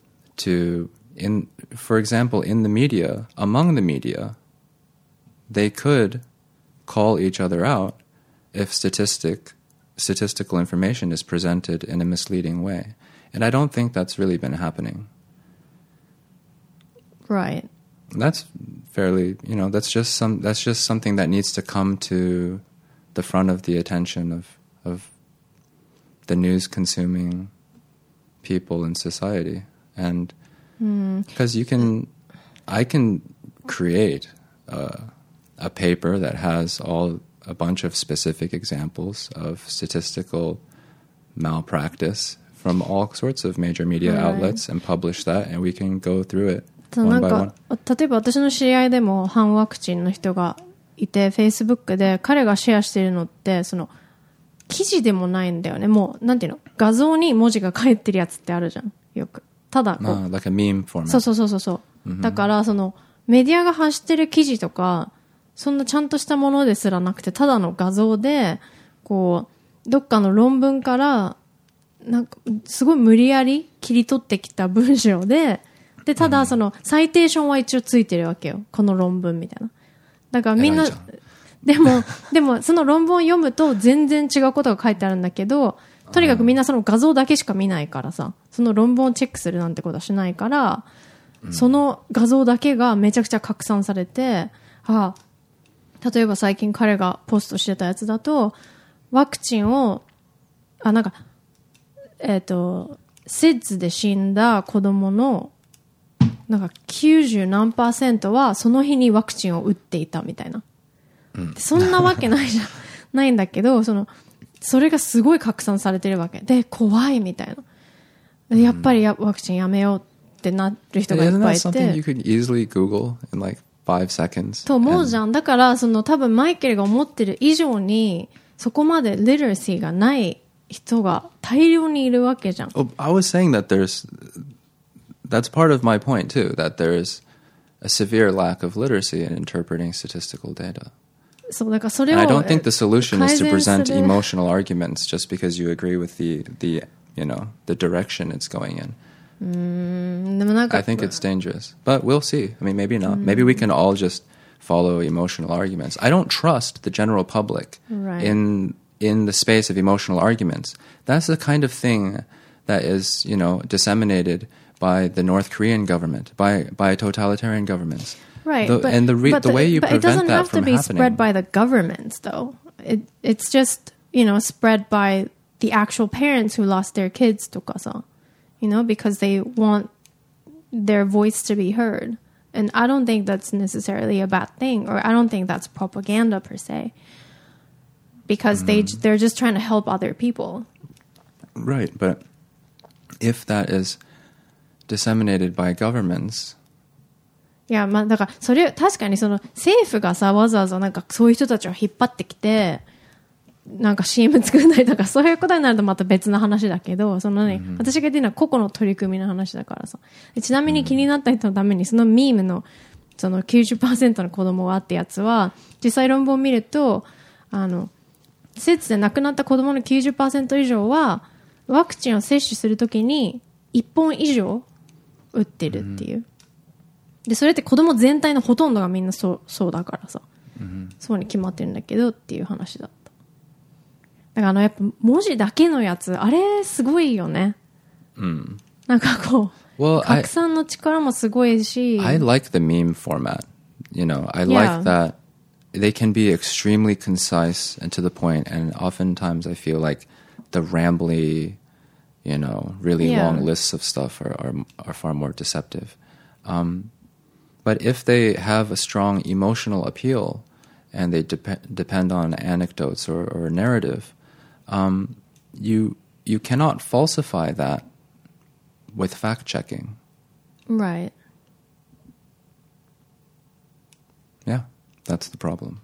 for example, in the media, among the media, they could call each other out if statistical information is presented in a misleading way. And I don't think that's really been happening. Right. That's fairly, that's just something that needs to come to the front of the attention of the news consuming people in society. And because I can create a paper that has a bunch of specific examples of statistical malpractice from all sorts of major media outlets and publish that, and we can go through it one by one. 例えば私の知り合いでも反ワクチンの人がいて、Facebook で彼がシェアしてるのって記事でもないんだよね。もうなんていうの、画像に文字が書いてるやつってあるじゃん、よく。ただこう、 like a meme format. そう、だからメディアが発してる記事とかそんなちゃんとしたものですらなくて、ただの画像でこうどっかの論文からなんかすごい無理やり切り取ってきた文章で、ただサイテーションは一応ついてるわけよ、この論文みたいな。だからみんなでもその論文を読むと全然違うことが書いてあるんだけど、とにかくみんなその画像だけしか見ないからさ、その論文をチェックするなんてことはしないから、その画像だけがめちゃくちゃ拡散されて、例えば最近彼がポストしてたやつだと、ワクチンをSIDS で死んだ子供の90何%はその日にワクチンを打っていたみたいな。そんなわけないじゃん。ないんだけど、それがすごい拡散されてるわけで、怖いみたいな。やっぱりワクチンやめようってなる人がいっぱいいて。 Isn't that something you could easily Google in like 5 seconds? と思うじゃん。だから多分マイケルが思ってる以上にそこまでリテラシーがない人が大量にいるわけじゃん。 Oh, I was saying that that's part of my point too, that there is a severe lack of literacy in interpreting statistical data. そうだからそれを I don't think the solution is to present emotional arguments just because you agree with the direction it's going in. I think it's dangerous, but we'll see. I mean, maybe not. Maybe we can all just follow emotional arguments. I don't trust the general public in the space of emotional arguments. That's the kind of thing that is, disseminated by the North Korean government, by totalitarian governments. Right, the way you prevent that from happening. But it doesn't have to be spread by the governments, though. It's just, spread by the actual parents who lost their kids to kasa, because they want their voice to be heard. And I don't think that's necessarily a bad thing, or I don't think that's propaganda per se, because they're just trying to help other people. Right, but if that is disseminated by governments, いや、まあ、だから、それ、確かにその、政府がさ、わざわざなんかそういう人たちを引っ張ってきて、なんか CM 作んないとか、そういうことになるとまた別の話だけど、そのね、私が言ってるのは個々の取り組みの話だからさ。ちなみに気になった人のために、そのミームの、その 90% の子供があってやつは、実際論文を見ると、施設で亡くなった子供の 90% 以上は、ワクチンを接種するときに、1本以上打ってるっていう。で、それって子供全体のほとんどがみんなそうだからさ。そうに決まってるんだけどっていう話だった。だからやっぱ文字だけのやつ、あれすごいよね。なんかこう、拡散の力もすごいし。 I like the meme format. You know, I like that they can be extremely concise and to the point, and oftentimes I feel like the rambly, you know, really long lists of stuff are far more deceptive. But if they have a strong emotional appeal and they depend on anecdotes or narrative, you cannot falsify that with fact-checking. Right. Yeah, that's the problem.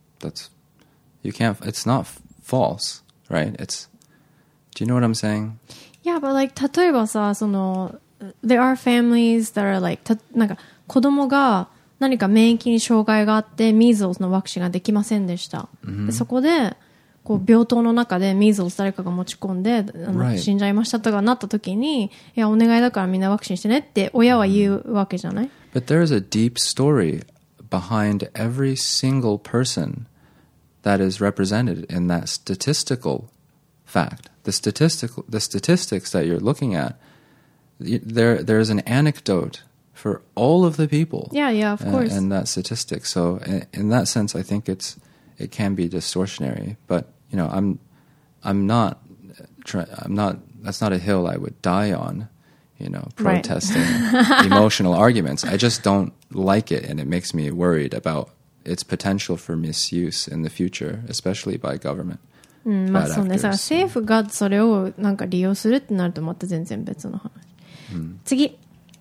It's not false, right? Do you know what I'm saying? Yeah, but like, 例えばさ、その、there are families that are like, なんか、子供が何か免疫に障害があってミーズルスのワクチンができませんでした、でそこでこう病棟の中でミーズルス誰かが持ち込んで死んじゃいましたとかなった時に、いやお願いだからみんなワクチンしてねって親は言うわけじゃない？ But there's a deep story behind every single person that is represented in that statistical fact. The statistics that you're looking at, there's an anecdote for all of the people. Yeah, of course. And that statistic. So in that sense, I think it can be distortionary. But you know, I'm not. That's not a hill I would die on. You know, protesting emotional arguments. I just don't like it, and it makes me worried about its potential for misuse in the future, especially by government. まあそうね。だから政府がそれをなんか利用するってなるとまた全然別の話。次。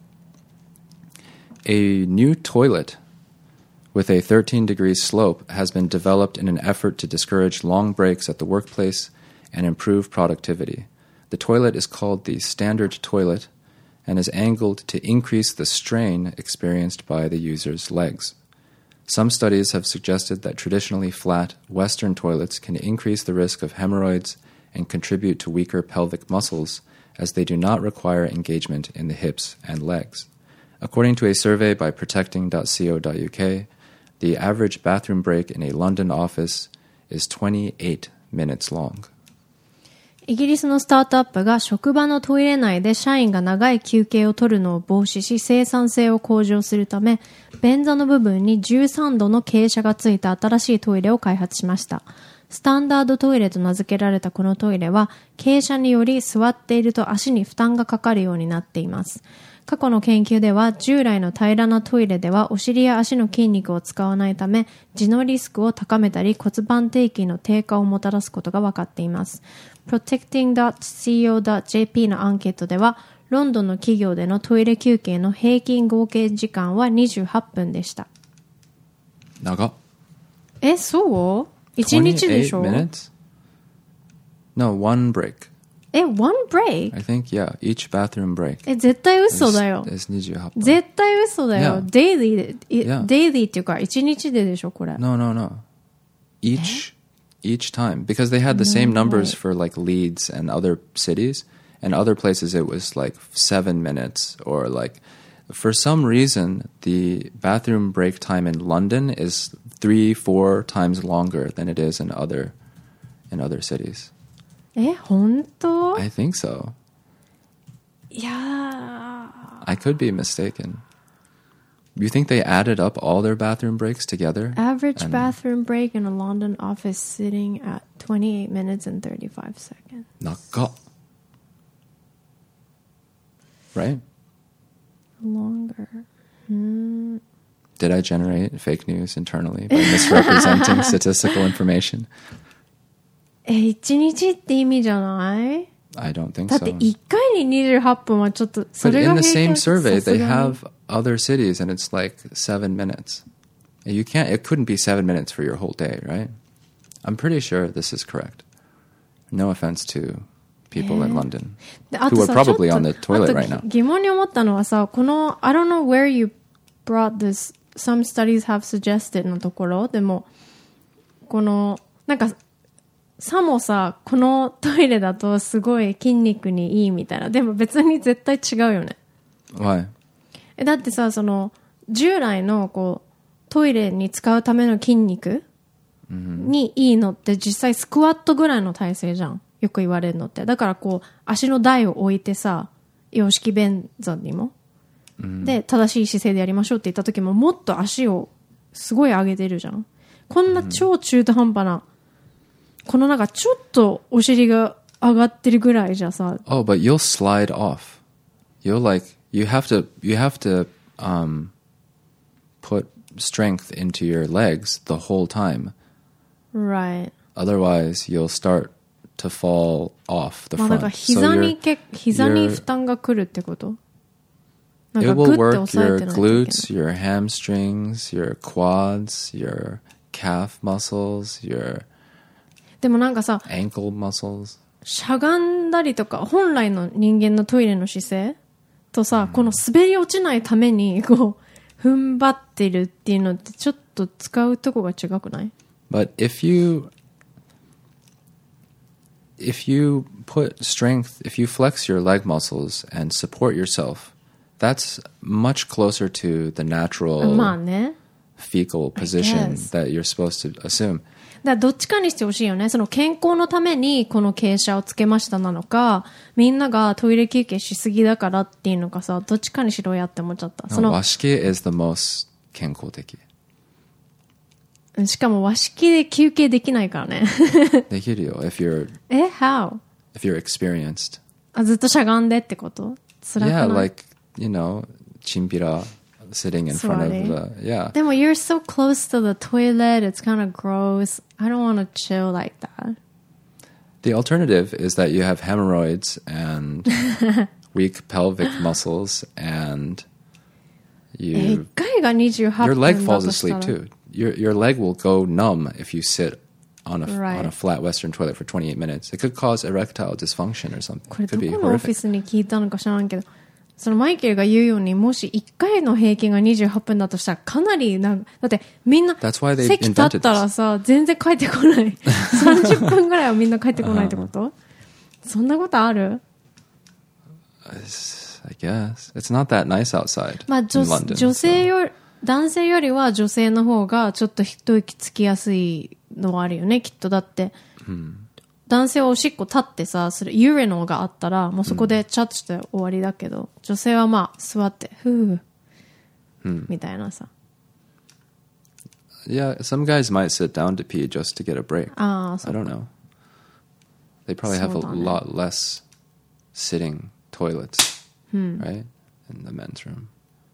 A new toilet with a 13-degree slope has been developed in an effort to discourage long breaks at the workplace and improve productivity. The toilet is called the standard toilet and is angled to increase the strain experienced by the user's legs. Some studies have suggested that traditionally flat Western toilets can increase the risk of hemorrhoids and contribute to weaker pelvic muscles as they do not require engagement in the hips and legs. According to a survey by protecting.co.uk, the average bathroom break in a London office is 28 minutes long. イギリスのスタートアップが職場のトイレ内で社員が長い休憩を取るのを防止し生産性を向上するため、便座の部分に13度の傾斜がついた新しいトイレを開発しました。スタンダードトイレと名付けられたこのトイレは、傾斜により座っていると足に負担がかかるようになっています。過去の研究では従来の平らなトイレではお尻や足の筋肉を使わないため痔のリスクを高めたり骨盤底筋の低下をもたらすことが分かっています。Protecting.co.jp のアンケートではロンドンの企業でのトイレ休憩の平均合計時間は28分でした。 長っ。 そう ?1 日でしょ 28 minutes? No, one break. one break? I think, yeah, each bathroom break. 絶対嘘だよ。 is 28分。 絶対嘘だよ。 Yeah. daily Yeah. daily っていうか1日ででしょこれ。 No. Each time. Because they had the same numbers for like Leeds and other cities. And other places it was like 7 minutes or like... For some reason, the bathroom break time in London is 3-4 times longer than it is in other cities. 本当 I think so. いや I could be mistaken. You think they added up all their bathroom breaks together? Average bathroom break in a London office sitting at 28 minutes and 35 seconds. 長っ. Right? Longer. Did I generate fake news internally by misrepresenting statistical information? 1日って意味じゃない？ I don't think だって so. 1回に28分はちょっと、そ But れが in the 平 same 均 survey, さすが they に have other cities, and it's like 7 minutes. You can't. It couldn't be 7 minutes for your whole day, right? I'm pretty sure this is correct. No offense to people in London であ who と are さ probably ちょっ on と the toilet あと right now. 疑問に思ったのはさ、この I don't know where you brought this some studies have suggested のところでもこのなんかさもさこのトイレだとすごい筋肉にいいみたいなでも別に絶対違うよね。 Why? だってさその従来のこうトイレに使うための筋肉にいいのって実際スクワットぐらいの体勢じゃん。よく言われるのって。だからこう足の台を置いてさ洋式便座にも、で正しい姿勢でやりましょうって言った時ももっと足をすごい上げてるじゃん。こんな超中途半端な、このなんかちょっとお尻が上がってるぐらいじゃさ。 Oh, but you'll slide off. You'll like you have to put strength into your legs the whole time. Right. Otherwise, you'll start to fall off the まあだから front. 膝に負担が来るってこと？なん It かグ will ッて work 押さえ your てないといけない。 glutes, your hamstrings, your quads, your calf muscles, your でもなんかさ ankle muscles. しゃがんだりとか本来の人間のトイレの姿勢とさ、この滑り落ちないためにこう踏ん張ってるっていうのってちょっと使うとこが違くない？ But if you put strength, if you flex your leg muscles and support yourself, that's much closer to the まあ natural ね。 fecal position guess. that you're supposed to assume. だからどっちかにしてほしいよね。その健康のためにこの傾斜をつけましたなのか、みんながトイレ休憩しすぎだからっていうのかさ、どっちかにしろやって思っちゃった。そ No, の washiki is the most 健康的。 しかも和式で休憩できないからね。 できるよ if you're How? experienced. ずっとしゃがんでってこと辛くない Yeah, like, you know, chimpira sitting in front of the, yeah. でも you're so close to the toilet, it's kind of gross. I don't want to chill like that. The alternative is that you have hemorrhoids and weak pelvic muscles and 1回が28 your 分 leg だ falls としたら asleep too. Your leg will go numb if you sit on a Right. on a flat Western toilet for 28 minutes. It could cause erectile dysfunction or something. これ It ど could be このオフィ horrific. スに聞いたのか知らんけど、そのマイケルが言うように、もし1回の平均が28分だとしたらかなりだってみんな That's why they 席立ったらさ、全然帰ってこない。30分ぐらいはみんな帰ってこないってことそんなことある？ I guess it's not that nice outside まあ in London. 女性より男性よりは女性の方がちょっと一息つきやすいのはあるよねきっと。だって、男性はおしっこ立ってさそれユーレノがあったらもうそこでチャッチして終わりだけど、女性はまあ座ってふう、みたいなさ。 Yeah, some guys might sit down to pee just to get a break. ああ、そ I う don't know. They probably have a そうだね。 lot less sitting toilets, right? In the men's room.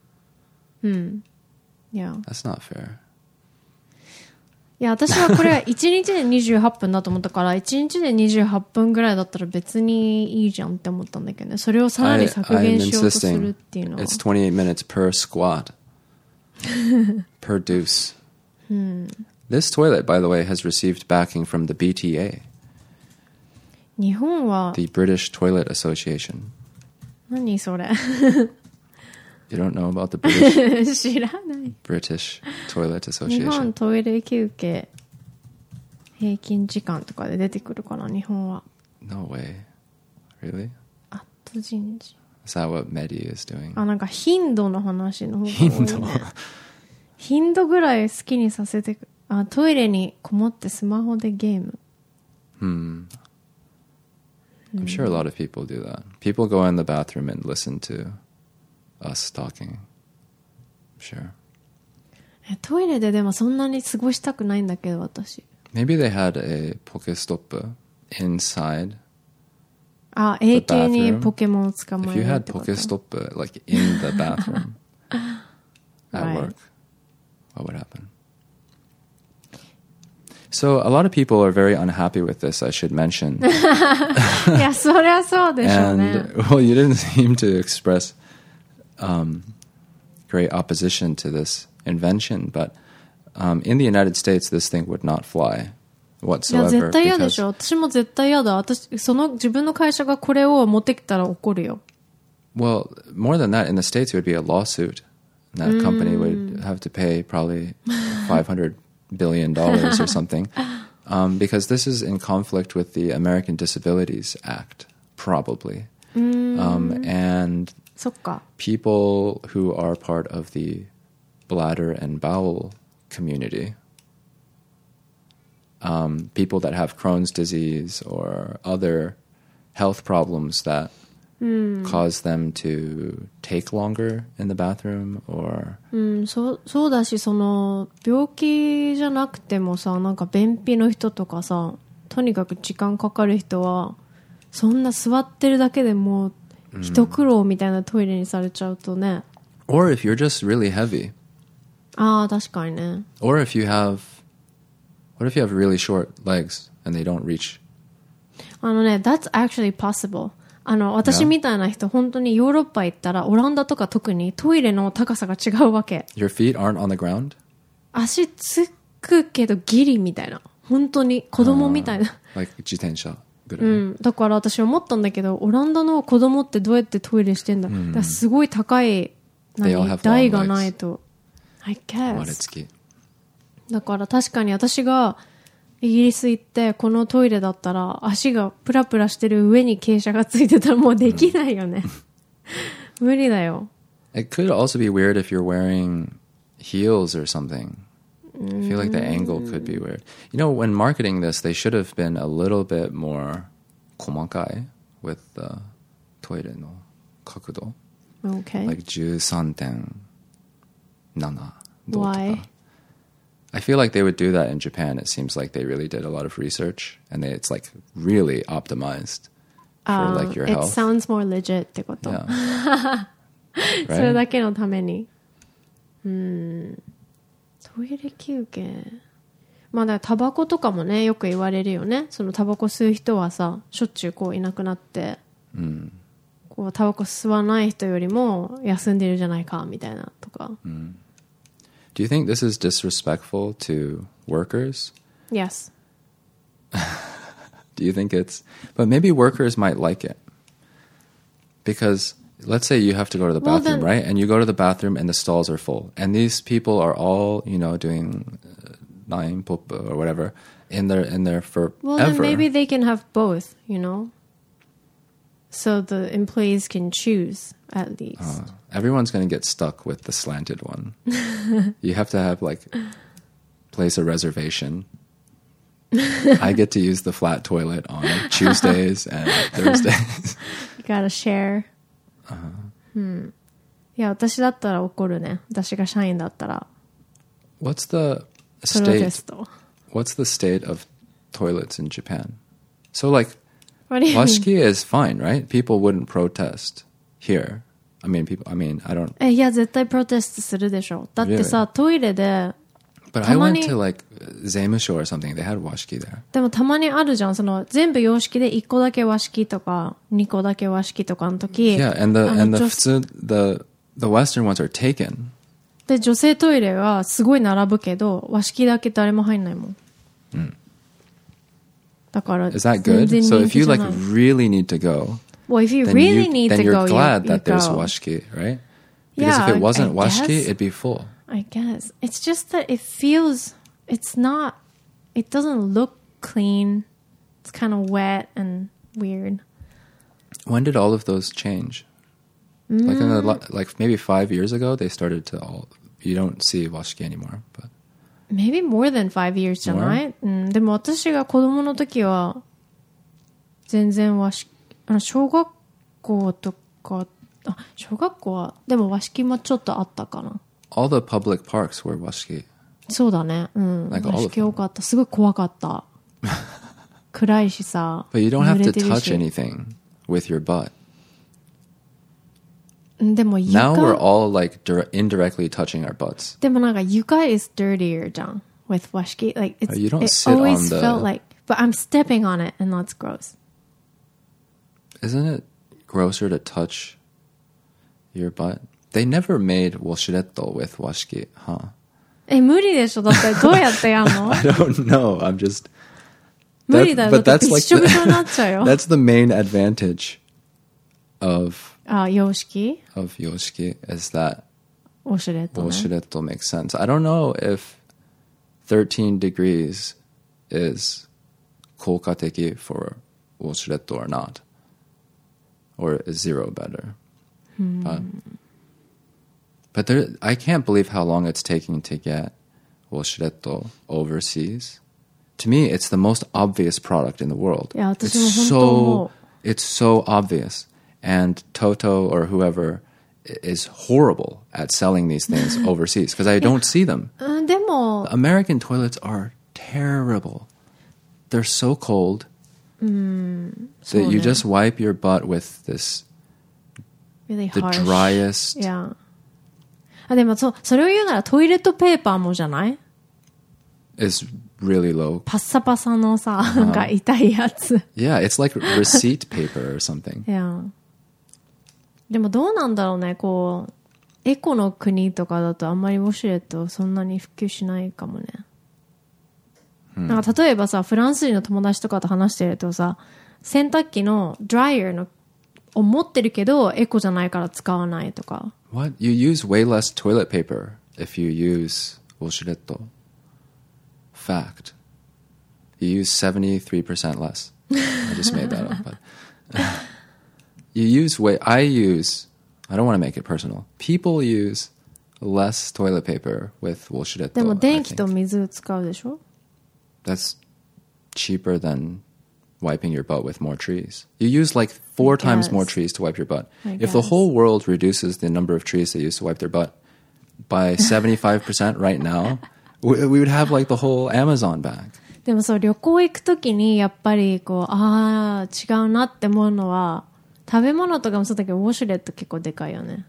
Yeah. That's not fair. いや私はこれは1日で28分だと思ったから1日で28分ぐらいだったら別にいいじゃんって思ったんだけどね。それをさらに削 I'm 減しようとする insisting っていうのは it's 28 minutes per squat. Per deuce. This toilet, by the way, has received backing from the BTA, 日本は the British Toilet Association. 何それ You don't know about the British 知らない。 British Toilet 日本 Association? トイレ休憩平均時間とかで出てくるかな日本は。 No way. Really? アット人事。 Is that what Medi is doing? あ、なんか頻度の話の方が多い、ね、頻度ぐらい好きにさせてく。あ、トイレにこもってスマホでゲーム。 I'm sure a lot of people do that. People go in the bathroom and listen to us talking. I'm sure. トイレででもそんなに過ごしたくないんだけど私。 Maybe they had a Pokestop inside. あ、永久に bathroom? ポケモンを捕 If まえ you るっ had てこと。 Pokestop like in the bathroom at Right. work, what would happen? So a lot of people are very unhappy with this, I should mention. いや、そりゃそうでしょうね。 And, well, you didn't seem to express great opposition to this invention, but in the United States, this thing would not fly いや、 whatsoever. 絶対嫌で Because, しょ。私も絶対嫌だ。私、自分の会社がこれを持ってきたら怒るよ。 well, more than that, in the States, it would be a lawsuit. That company would have to pay probably $500 billion or something. Because this is in conflict with the American Disabilities Act, probably. And そっか。 people who are part of the bladder and bowel community, people that have Crohn's disease or other health problems that cause them to take longer in the bathroom or そうだし、病気じゃなくてもさ、なんか便秘の人とかさ、とにかく時間かかる人は、そんな座ってるだけでもう、一苦労みたいなトイレにされちゃうとね。 or if you're just really heavy, ああ、確かにね。 or if you have what if you have really short legs and they don't reach? That's actually possible. 私みたいな人、本当にヨーロッパ行ったら、オランダとか特にトイレの高さが違うわけ。 Your feet aren't on the ground? 足つくけどギリみたいな。本当に子供みたいな。 Like 自転車ぐらい。 だから私思ったんだけど、オランダの子供ってどうやってトイレしてんだ。だからすごい高い、 They all have long 台がないと。I 生まれ guess. つき。 だから確かに私がイギリス行ってこのトイレだったら足がプラプラしてる上に傾斜がついてたらもうできないよね。無理だよ。 It could also be weird if you're wearing heels or something. I feel like the angle could be weird. You know, when marketing this, they should have been a little bit more 細かい with the トイレの角度. Okay. Like 13.7 度とか. Why? I feel like they would do that in Japan. It seems like they really did a lot of research and it's like really optimized for like your It health. sounds more legit ってこと。 Yeah. それだけのために。トイレ休憩。まあだからタバコとかもね、よく言われるよね。タバコ吸う人はさ、しょっちゅうこういなくなって、こうタバコ吸わない人よりも休んでるじゃないかみたいなとか。 Do you think this is disrespectful to workers? Yes. Do you think it's... But maybe workers might like it. Because let's say you have to go to the Well, bathroom, then- right? And you go to the bathroom and the stalls are full. And these people are all, you know, doing naim pop or whatever in there forever. Well, then maybe they can have both, you know? So the employees can choose at least. Everyone's going to get stuck with the slanted one. You have to have, like, place a reservation. I get to use the flat toilet on Tuesdays and Thursdays. You gotta share. いや、私だったら怒るね。私が社員だったら。 What's the プロテ state? スト。 What's the state of toilets in Japan? So, like, What do you mean? washiki is fine, right? People wouldn't protest here. I mean, I don't... いや、絶対プロテストするでしょ。だってさ、トイレで、 But I たま went に to, like, Zeimusho or something. They had washiki there. でもたまにあるじゃん。全部洋式で1個だけ和式とか、2個だけ和式とかの時。 Yeah, and the 女 the Western ones are taken. で、女性トイレはすごい並ぶけど、和式だけ誰も入んないもん。だから、 Is that 全 good? 然 So 人 if 気 you, じゃ like, ない。 really need to go, Well, if you then, really need then to you're go, glad you that there's go. washiki, right? Because Yeah, if it wasn't I washiki, guess. it'd be full. I guess. It's just that it's not, it doesn't look clean. It's kind of wet and weird. When did all of those change? Like in the, like maybe 5 years ago, they started to all. You don't see washiki anymore, but Maybe more than 5 years じゃない？でも私が子供の時は全然和式、小学校とか、小学校はでも和式もちょっとあったかな。 all the public parks were washiki. そうだね。 Like 和 all of 式多かった。すごい怖かった。暗いしさ。 But you don't have 濡 to れてる touch し anything with your butt. でも Now we're 床、 all like indirectly touching our butts. でもなんか床 is dirtier じゃん。 with washiki. Like it's, You don't it sit always on the- felt like, but I'm stepping on it and that's gross. Isn't it grosser to touch your butt? They never made woshiretto with washiki, huh? 無理でしょ。だってどうやってやんの I don't know. I'm just... 無理だよ。 but だって that's びっ like しょびしょになっちゃうよ。 that's the main advantage of あ、洋式 yoshiki is that ウォシュレットね。 woshiretto makes sense. I don't know if 13 degrees is 効果的 for woshiretto or not. Or is 0 better? But there, I can't believe how long it's taking to get woshiretto overseas. To me, it's the most obvious product in the world. いや、私 It's も本当思う。 it's so obvious. And Toto or whoever is horrible at selling these things overseas because I don't see them. うん、でも、 American toilets are terrible. They're so cold that you just wipe your butt with this really the harsh. driest. Yeah. あ、でもそれを言うならトイレットペーパーもじゃない is really low. パッサパサのさ、なんか痛いやつ。 Yeah, it's like receipt paper or something. いや。でもどうなんだろうね、こう、エコの国とかだとあんまりウォシュレットそんなに普及しないかもね。なんか例えばさ、フランス人の友達とかと話してるとさ、洗濯機のドライヤーのを持ってるけどエコじゃないから使わないとか。 What? You use way less toilet paper if you use woshiretto. Fact. You use 73% less. I just made that up. But you use I don't want to make it personal. People use less toilet paper with woshiretto. でも I 電気と think. 水使うでしょ That's cheaper than wiping your butt with more trees. You use like 4 times guess. more trees to wipe your butt. I If the guess. whole world reduces the number of trees they use to wipe their butt by 75% right now, we would have like the whole Amazon bag. でもそう、旅行行くときにやっぱりこう、ああ、違うなって思うのは、食べ物とかもそうだけど、ウォシュレット結構でかいよね。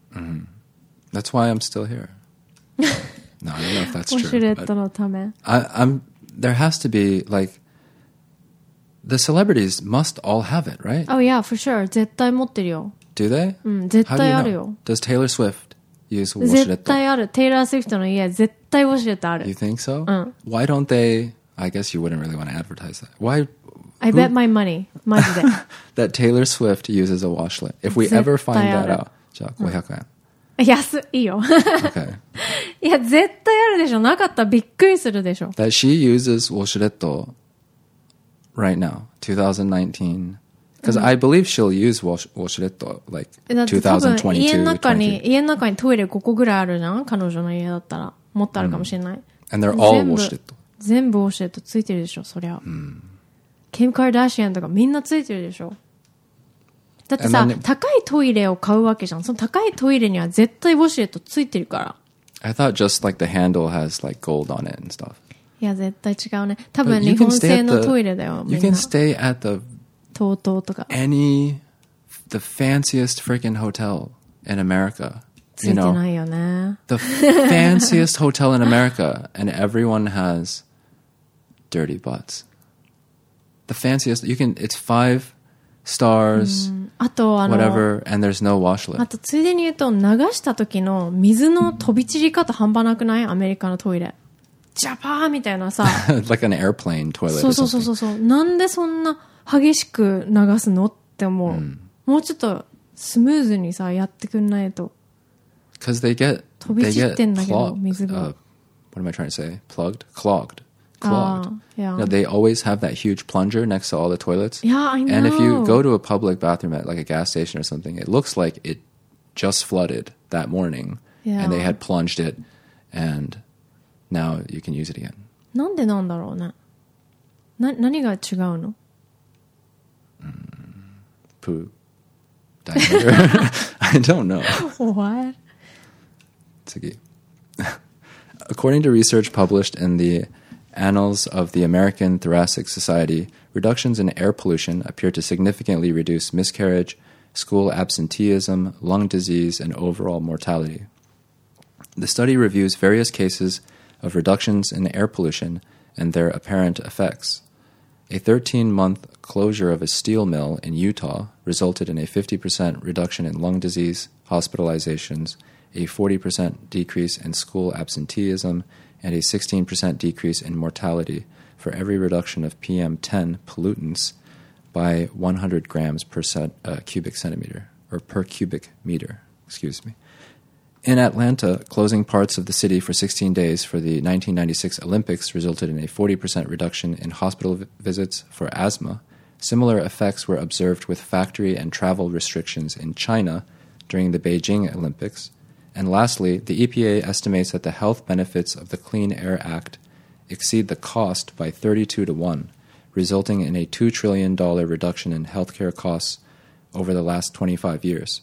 That's why I'm still here. No, I don't know if that's ウォシュレ true. ットのため。 There has to be like the celebrities must all have it, right? Oh yeah, for sure. 絶対持ってるよ。 Do they? うん、絶 How do 対 you ある know? よ。 Does Taylor Swift use 絶 woshiretto? 対ある。テイラー・スウィフトの家、絶対ウォシュレットあ You る。 think so? Uh. Why don't they? I guess you wouldn't really want to advertise that. Why? I bet my money. マジで。 That Taylor Swift uses a washlet. If we ever find that 絶対ある。 out, じゃあ500円。 安いいよ。 Okay. いや、絶対あるでしょ。なかったらびっくりするでしょ。 That she uses woshiretto right now, 2019. Because I believe she'll use woshiretto like だって多分 2022, 家の中に、 23. 家の中にトイレ5個ぐらいあるじゃん彼女の家だったら。もっとあるかもしれない。 And they're all 全部 woshiretto. 全部ウォシュレットついてるでしょ、そりゃ。ケム・カーダーシアンとかみんなついてるでしょ。だってさ And then-、 高いトイレを買うわけじゃん。その高いトイレには絶対ウォシュレットついてるから。 I thought just like the handle has like gold on it and stuff. いや、絶対違うね。多 But 分 you 日 can 本 stay 製 at の the トイレだよ、み you んな can。stay at the TOTO とか。 the fanciest freaking hotel in America. ついてないよね。 The fanciest hotel in America, and everyone has dirty butts. The fanciest, it's 5 stars, あと、 whatever, and there's no washlet. あと、ついでに言うと、流した時の水の飛び散り方半端なくない？アメリカのトイレ。ジャパーみたいなさ。 Like an airplane toilet そ or うそうそう something. そう。なんでそんな激しく流すのって思う。もうちょっとスムーズにさ、やってくんないと。 Because they get 飛び散ってんだけど、 clogged. 水が。 What am I trying to say? Clogged. Yeah. You know, they always have that huge plunger next to all the toilets. Yeah, I know. And if you go to a public bathroom at like a gas station or something, it looks like it just flooded that morning. Yeah. And they had plunged it, and now you can use it again. なんでなんだろうね。何が違うの？ Poo. Diameter. I don't know. What? Tsugi. According to research published in the Annals of the American Thoracic Society, reductions in air pollution appear to significantly reduce miscarriage, school absenteeism, lung disease, and overall mortality. The study reviews various cases of reductions in air pollution and their apparent effects. A 13-month closure of a steel mill in Utah resulted in a 50% reduction in lung disease, hospitalizations, a 40% decrease in school absenteeism, and a 16% decrease in mortality for every reduction of PM10 pollutants by 100 grams per cubic centimeter, or per cubic meter, excuse me. In Atlanta, closing parts of the city for 16 days for the 1996 Olympics resulted in a 40% reduction in hospital visits for asthma. Similar effects were observed with factory and travel restrictions in China during the Beijing Olympics. And lastly, the EPA estimates that the health benefits of the Clean Air Act exceed the cost by 32 to 1, resulting in a $2 trillion reduction in healthcare costs over the last 25 years.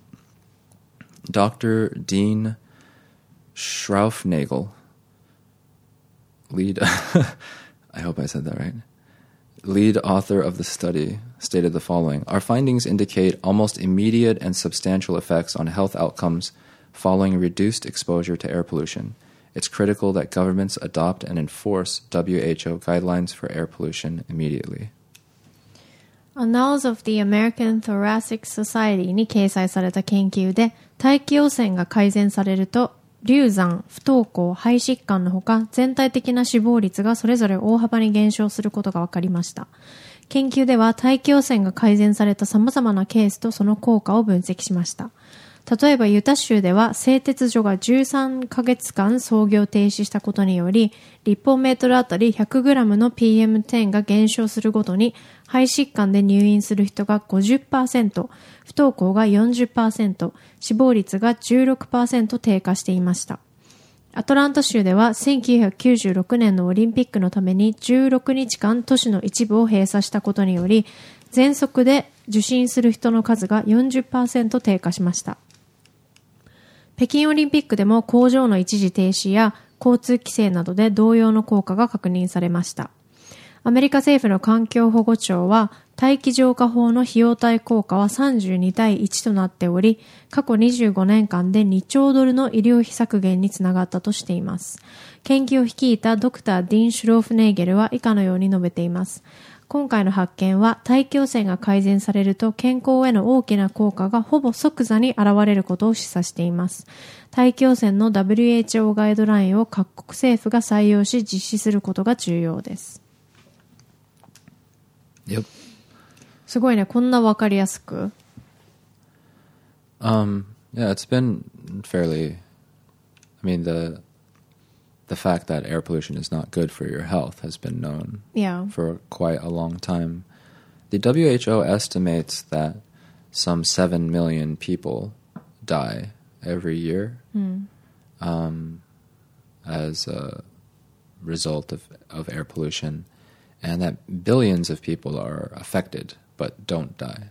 Dr. Dean Schraufnagel, lead I hope I said that right, lead author of the study, stated the following: "Our findings indicate almost immediate and substantial effects on health outcomes following reduced exposure to air pollution. It's critical that governments adopt and enforce WHO guidelines for air pollution immediately." Annals of the American Thoracic Society に掲載された研究で、大気汚染が改善されると、流産、不登校、肺疾患のほか、全体的な死亡率がそれぞれ大幅に減少することが分かりました。研究では、大気汚染が改善された様々なケースとその効果を分析しました。例えばユタ州では製鉄所が13ヶ月間操業停止したことにより、立方メートルあたり 100g の PM10 が減少するごとに、肺疾患で入院する人が 50%、不登校が 40%、死亡率が 16% 低下していました。アトランタ州では1996年のオリンピックのために16日間都市の一部を閉鎖したことにより、喘息で受診する人の数が 40% 低下しました。北京オリンピックでも工場の一時停止や交通規制などで同様の効果が確認されました。アメリカ政府の環境保護庁は大気浄化法の費用対効果は32対1となっており、過去25年間で2兆ドルの医療費削減につながったとしています。研究を率いたドクター・ディン・シュローフネーゲルは以下のように述べています。今回の発見は大気汚染が改善されると健康への大きな効果がほぼ即座に現れることを示唆しています。大気汚染の WHO ガイドラインを各国政府が採用し実施することが重要です。 Yep. すごいね、こんなわかりやすく。 Yeah, it's been fairly, I mean, the fact that air pollution is not good for your health has been known for quite a long time. The WHO estimates that some 7 million people die every year as a result of air pollution, and that billions of people are affected but don't die.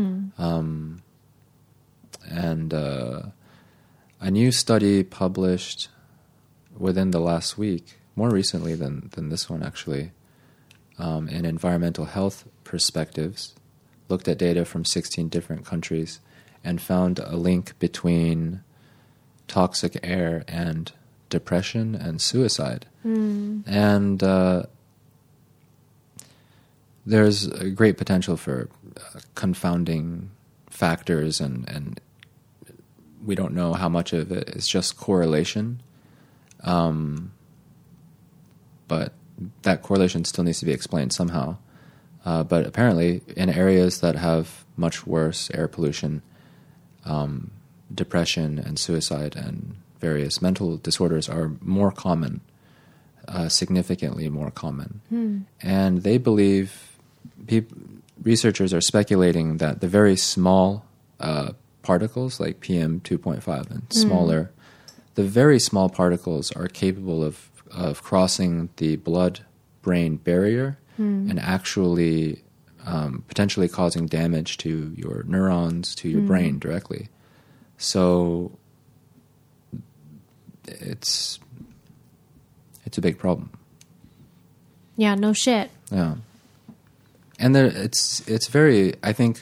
And a new study published within the last week, more recently than this one actually, in Environmental Health Perspectives, looked at data from 16 different countries and found a link between toxic air and depression and suicide. And there's a great potential for confounding factors, and we don't know how much of it is just correlation. But that correlation still needs to be explained somehow. But apparently, in areas that have much worse air pollution, depression and suicide and various mental disorders are more common, significantly more common. And they believe, researchers are speculating that the very small particles, like PM 2.5 and smaller, the very small particles are capable of crossing the blood-brain barrier and actually potentially causing damage to your neurons, to your brain directly. So it's a big problem. Yeah, no shit. Yeah. And there, it's very, I think,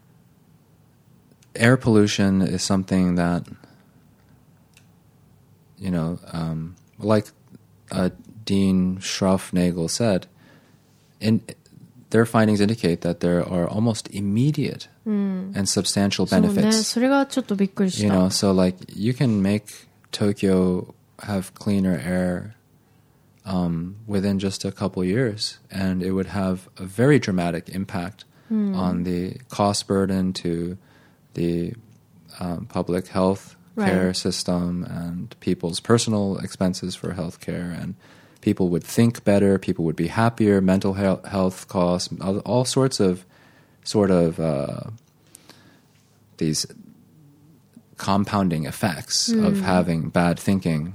air pollution is something that like Dean Schroff-Nagel said, their findings indicate that there are almost immediate and substantial そうね、 benefits. それがちょっとびっくりした。 So like you can make Tokyo have cleaner air within just a couple years, and it would have a very dramatic impact on the cost burden to the public health care system and people's personal expenses for health care, and people would think better, people would be happier, mental health costs, all sorts of these compounding effects of having bad thinking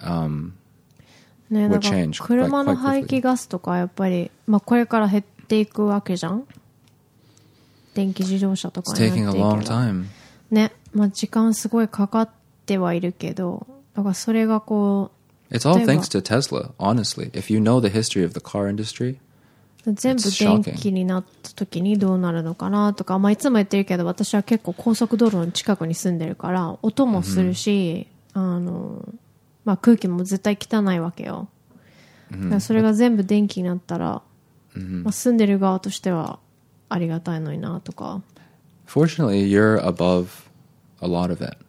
ね、 would だから change 車の quite 排 quickly. 気ガスとかやっぱり、まあ、これから減っていくわけじゃん。電気自動車とか It's にな taking って a い long けば time. ね、まあ、時間すごいかかってはいるけど、だからそれがこ It's all 例えば thanks to Tesla, honestly. If you know the history of the car industry, う全部 It's 電 shocking. 気になった時にどうなるのかなとか、まあ、いつも言ってるけど私は結構高速道路の近くに住んでるから音もするし、まあ、空気も絶対汚いわけよ。だからそれが全部電気になったら、まあ、住んでる側としてはありがたいのになとか。 fortunately, you're above a lot of it.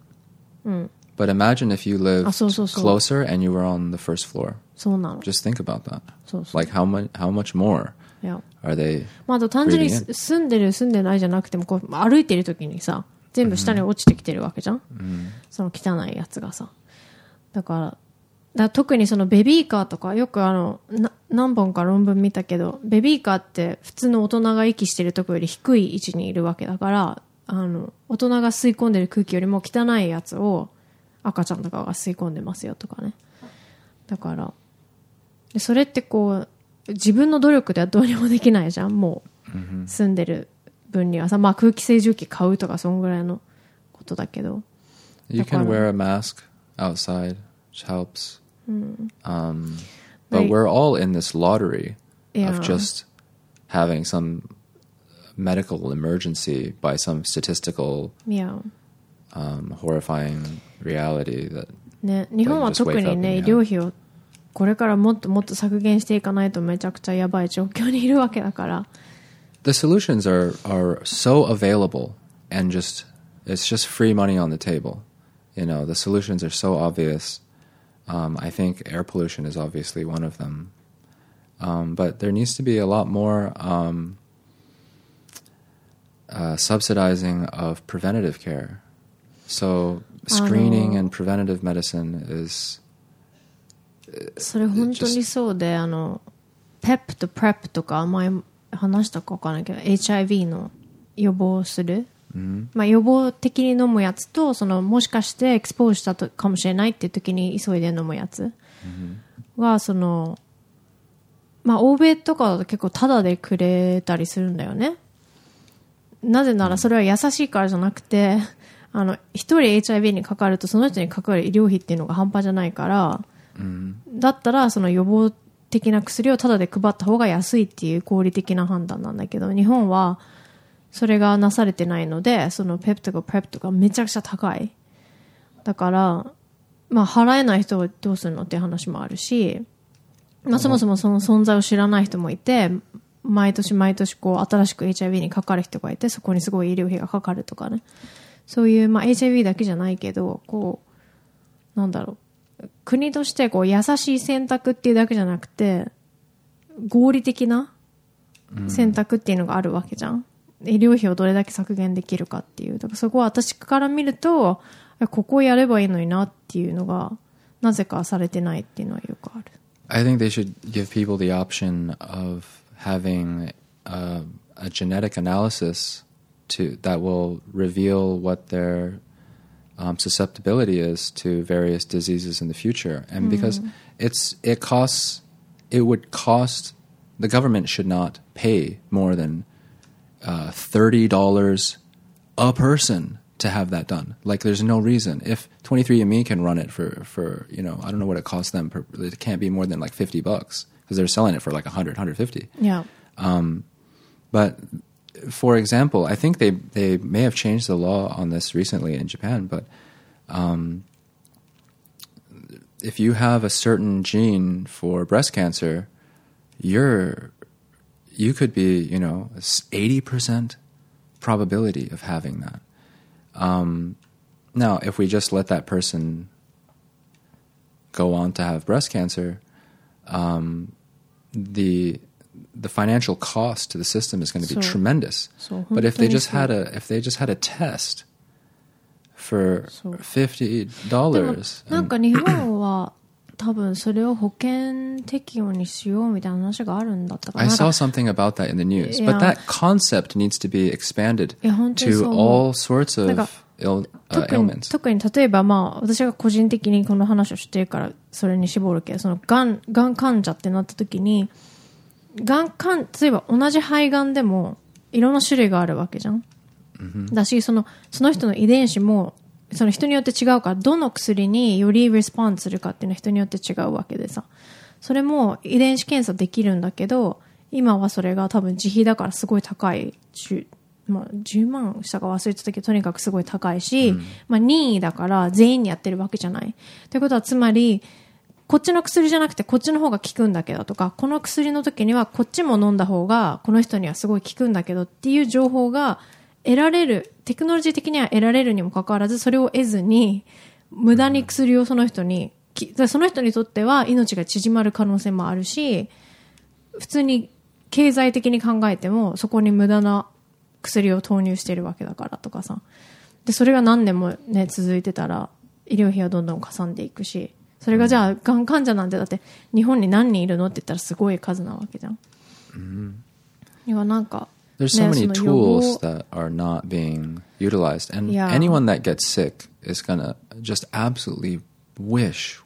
But imagine if you lived あ、そうそうそう。 closer and you were on the first floor. そうなの。 Just think about that. そうそう。 Like how much more いや、 are they? まあ、あと単純に breathing in? 住んでる住んでないじゃなくてもこう歩いてる時にさ全部下に落ちてきてるわけじゃん、その汚いやつがさ。だから特にそのベビーカーとかよく何本か論文見たけど、ベビーカーって普通の大人が息してるとこより低い位置にいるわけだから、大人が吸い込んでる空気よりも汚いやつを赤ちゃんとかが吸い込んでますよとかね。だからでそれってこう自分の努力ではどうにもできないじゃん。もう住んでる分にはさ、まあ空気清浄機買うとかそんぐらいのことだけど。 You だか can ら wear a mask outside, which helps. But Like- we're all in this lottery Yeah. of just having some medical emergency by some statistical いや horrifying reality that ね、日本は特にね、医療費をこれからもっともっと削減していかないとめちゃくちゃやばい状況にいるわけだから。 the solutions are so available and it's just free money on the table. The solutions are so obvious. I think air pollution is obviously one of them. But there needs to be a lot more subsidizing of preventative care. So screening and preventative medicine is それ本当にそうで、PEP と PrEP とか前話したか分からないけど HIV の予防する、まあ、予防的に飲むやつともしかしてエクスポーズしたかもしれないっていう時に急いで飲むやつはまあ、欧米とかだと結構タダでくれたりするんだよね。なぜならそれは優しいからじゃなくて一人 HIV にかかるとその人にかかる医療費っていうのが半端じゃないから、だったら予防的な薬をタダで配った方が安いっていう合理的な判断なんだけど、日本はそれがなされてないので、PEP とか PrEP とかめちゃくちゃ高い。だから、まあ払えない人はどうするのっていう話もあるし、まあそもそもその存在を知らない人もいて、毎年毎年こう新しく HIV にかかる人がいて、そこにすごい医療費がかかるとかね。そういう、まあ HIV だけじゃないけど、こう、なんだろう。国としてこう優しい選択っていうだけじゃなくて、合理的な選択っていうのがあるわけじゃん。医療費をどれだけ削減できるかっていう。だからそこは私から見ると、ここをやればいいのになっていうのが、なぜかされてないっていうのはよくある。 I think they should give people the option of having a genetic analysis that will reveal what their susceptibility is to various diseases in the future. And because it would cost, the government should not pay more than $30 a person to have that done. Like, there's no reason. If 23andMe can run it for I don't know what it costs them. It can't be more than like $50 because they're selling it for like 100, 150. Yeah. But for example, I think they may have changed the law on this recently in Japan, but if you have a certain gene for breast cancer, you could be, 80% probability of having that. Now, if we just let that person go on to have breast cancer, the financial cost to the system is going to be tremendous. But if they just had a test for $50, なんか日本は多分それを保険適用にしようみたいな話があるんだったかな。 I saw something about that in the news, Yeah. but that concept needs to be expanded いや本当にそう to 思う。 all sorts of なんか ailments. 特に例えば私が個人的にこの話をしてるからそれに絞るけど、そのがん患者ってなった時に例えば同じ肺がんでもいろんな種類があるわけじゃん、だしその人の遺伝子もその人によって違うから、どの薬によりレスポンスするかっていうのは人によって違うわけでさ、それも遺伝子検査できるんだけど、今はそれが多分自費だからすごい高い、10万したか忘れてたけどとにかくすごい高いし、任意だから全員にやってるわけじゃない。ということはつまりこっちの薬じゃなくてこっちの方が効くんだけどとか、この薬の時にはこっちも飲んだ方がこの人にはすごい効くんだけどっていう情報が得られる、テクノロジー的には得られるにもかかわらず、それを得ずに無駄に薬をその人にとっては命が縮まる可能性もあるし、普通に経済的に考えてもそこに無駄な薬を投入しているわけだからとかさ、でそれが何年もね続いてたら医療費はどんどんかさんでいくし、それがじゃあがん患者なんてだって日本に何人いるのって言ったらすごい数なわけじゃん。いやなんか There's so many tools that are not being utilized, and anyone that gets sick is gonna just absolutely wish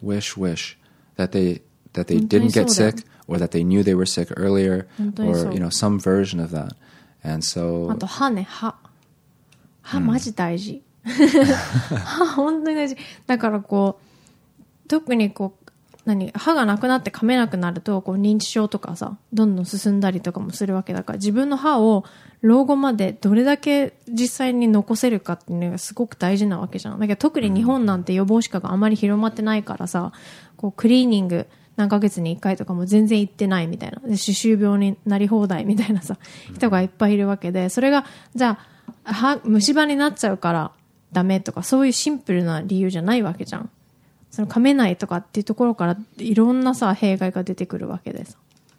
that they didn't get sick, or that they knew they were sick earlier, or some version of that. And so あと歯マジ大事。歯本当に大事。だから特に歯がなくなって噛めなくなると認知症とかさどんどん進んだりとかもするわけだから、自分の歯を老後までどれだけ実際に残せるかっていうのがすごく大事なわけじゃん。だけど特に日本なんて予防歯科があまり広まってないからさ、クリーニング何ヶ月に1回とかも全然行ってないみたいな、で歯周病になり放題みたいなさ人がいっぱいいるわけで、それがじゃあ虫歯になっちゃうからダメとかそういうシンプルな理由じゃないわけじゃん。その噛めないとかっていうところからいろんなさ弊害が出てくるわけでさ、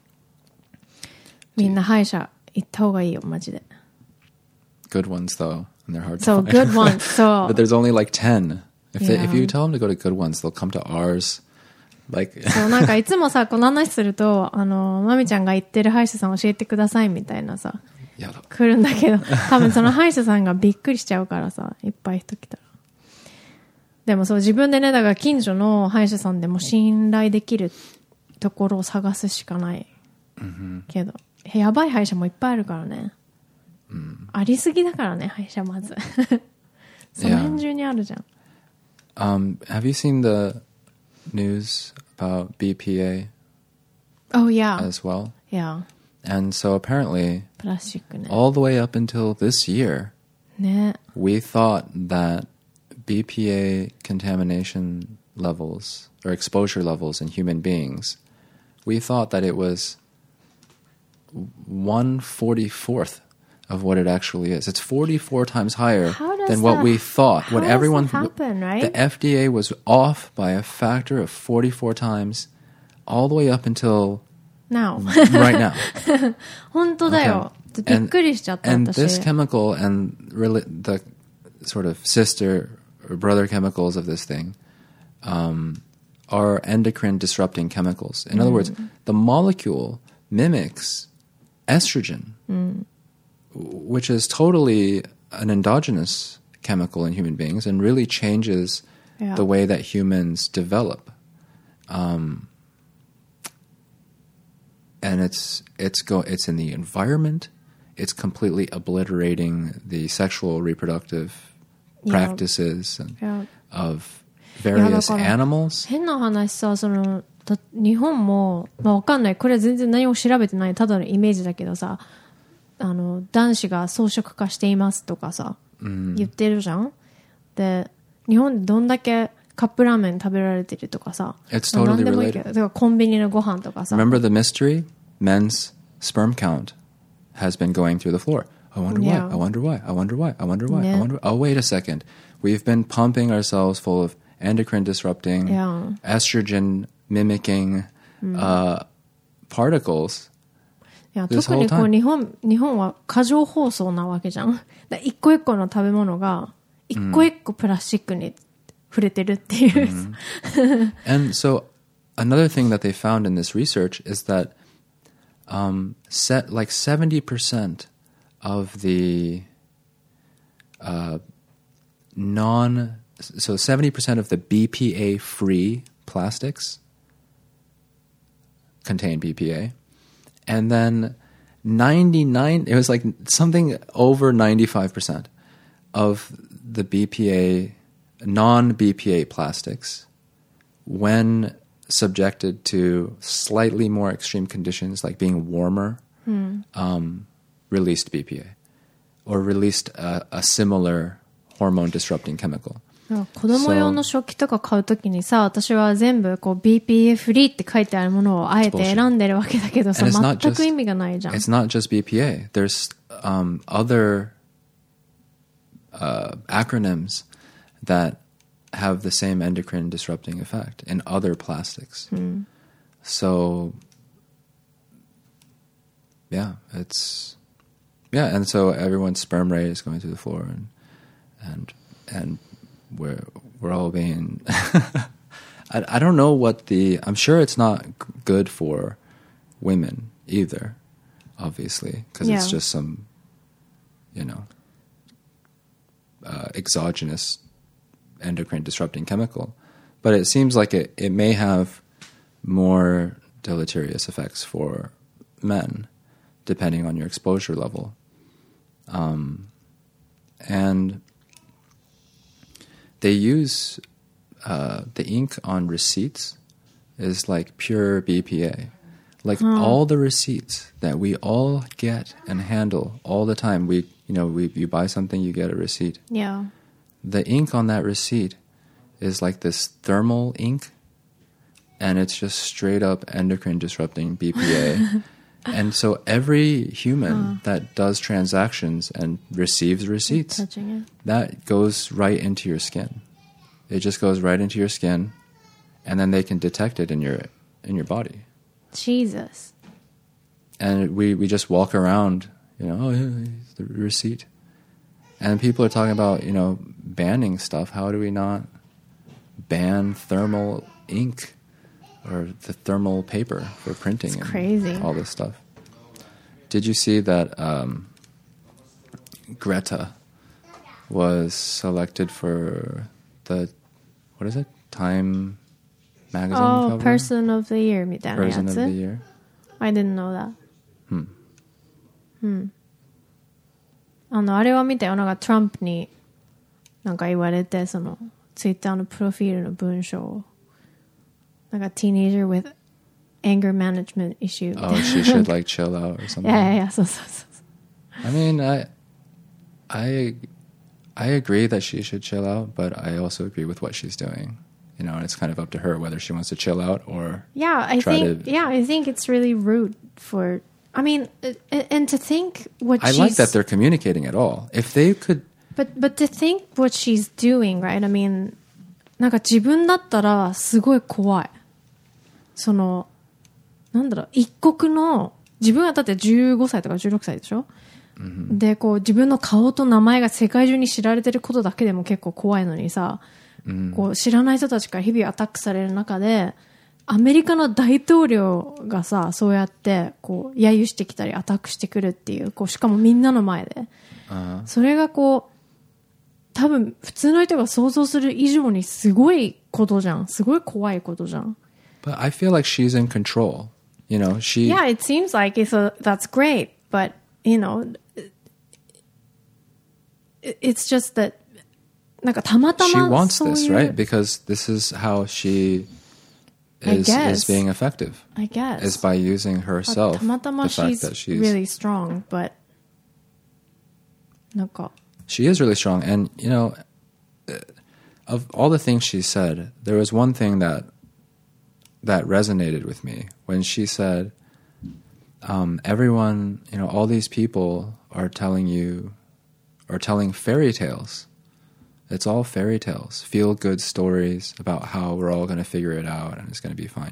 みんな歯医者行った方がいいよマジで。 good ones though, and they're hard to So find. good ones. So but there's only like 10. If you tell them to go to good ones, they'll come to ours. Like そうなんかいつもさこの話するとまみちゃんが行ってる歯医者さん教えてくださいみたいなさ来るんだけど、多分その歯医者さんがびっくりしちゃうからさ、いっぱい人来たら。でもそう自分でね、だから近所の歯医者さんでも信頼できるところを探すしかないけど、やばい歯医者もいっぱいあるからね、ありすぎだからね歯医者まずその辺中にあるじゃん。 Have you seen the news about BPA? Oh yeah. As well? Yeah. And so apparently プラスチックね。 all the way up until this year ね。 we thought that BPA contamination levels or exposure levels in human beings, we thought that it was 1/44th of what it actually is. It's 44 times higher than what we thought. What everyone happen, right? The FDA was off by a factor of 44 times all the way up until Now. right now. 本当だよ。びっくりしちゃった。 And this chemical and really the sort of sister or brother chemicals of this thing are endocrine disrupting chemicals. In other words, the molecule mimics estrogen, which is totally an endogenous chemical in human beings and really changes the way that humans develop. And it's in the environment. It's completely obliterating the sexual reproductive practices of various animals. 変な話さ、日本も、わかんない。これは全然何も調べてない。ただのイメージだけどさ、男子が草食化していますとかさ、言ってるじゃん。で、日本でどんだけカップラーメン食べられてるとかさ。 It's まあ totally 何でもいいけど、だからコンビニのご飯とかさ。 Remember the mystery? Men's sperm count has been going through the floor. I wonder why. Yeah. I wonder why. I wonder why. I wonder why. Yeah. I wonder. Oh, wait a second. We've been pumping ourselves full of endocrine disrupting, Yeah. estrogen mimicking particles. いや This 特にこ whole う time. 日本は過剰包装なわけじゃん。だから一個一個の食べ物が一個一個プラスチックに触れてるっていう。 And so another thing that they found in this research is that like 70% of the so 70% of the BPA-free plastics contain BPA. And then 99, it was like something over 95% of the BPA, non-BPA plastics, when subjected to slightly more extreme conditions like being warmer, released BPA or released a similar hormone disrupting chemical. 子供用の食器とか買うときにさ、私は全部こう BPA フリーって書いてあるものをあえて選んでるわけだけどさ、 And it's not 全く意味がないじゃん。 It's not just BPA. There's other acronyms that have the same endocrine disrupting effect in other plastics. So, yeah, and so everyone's sperm rate is going through the floor, and we're all being. I don't know what I'm sure it's not good for women either, obviously, because it's just some, exogenous endocrine disrupting chemical. But it seems like it may have more deleterious effects for men, depending on your exposure level. And they use the ink on receipts is like pure BPA. Like all the receipts that we all get and handle all the time. You buy something, you get a receipt. Yeah. The ink on that receipt is like this thermal ink, and it's just straight up endocrine disrupting BPA. And so every human that does transactions and receives receipts, Touching it. that goes right into your skin. It just goes right into your skin, and then they can detect it in your body. Jesus. And we just walk around, oh, yeah, the receipt. And people are talking about, banning stuff. How do we not ban thermal ink or the thermal paper for printing? It's crazy. And all this stuff. Did you see that Greta was selected for the, what is it? Time magazine cover? Person of the Year みたいなやつ。 Person of the Year. I didn't know that. あれは見たよ。なんかトランプになんか言われて、そのツイッターのプロフィールの文章をなんか teenager with anger management issue. Oh, she should like chill out or something. Yeah, そう。 I mean, I agree that she should chill out, but I also agree with what she's doing. And it's kind of up to her whether she wants to chill out or I think it's really rude for. I mean, and to think what I she's... like that they're communicating at all. If they could... But to think what she's doing, right? I mean, なんか自分だったらすごい怖い。一国の、自分はだって15歳とか16歳でしょ、で、こう自分の顔と名前が世界中に知られてることだけでも結構怖いのにさ、こう知らない人たちから日々アタックされる中で、アメリカの大統領がさ、そうやってこう揶揄してきたりアタックしてくるっていう、しかもみんなの前で、それがこう多分普通の人が想像する以上にすごいことじゃん、すごい怖いことじゃん。 But I feel like she's in control. Yeah, it seems like that's great, but it's just that なんかたまたま She wants そういう this, right? Because this is how she is being effective. I guess. Is by using herself. たまたま the fact she's that she's really strong, but なんか She is really strong. And, of all the things she said, there was one thing that resonated with me when she said, everyone, all these people are telling fairy tales. It's all fairy tales, feel-good stories about how we're all going to figure it out and it's going to be fine.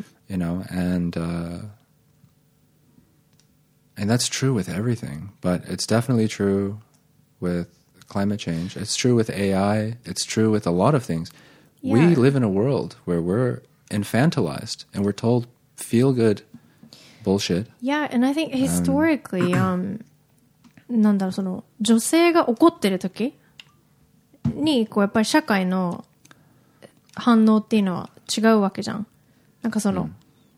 And that's true with everything, but it's definitely true with climate change. It's true with AI. It's true with a lot of things. Yeah. We live in a world where we're infantilized and we're told feel-good bullshit. Yeah, and I think historically, なんだろう、その女性が怒ってる時にこうやっぱり社会の反応っていうのは違うわけじゃん。なんかその、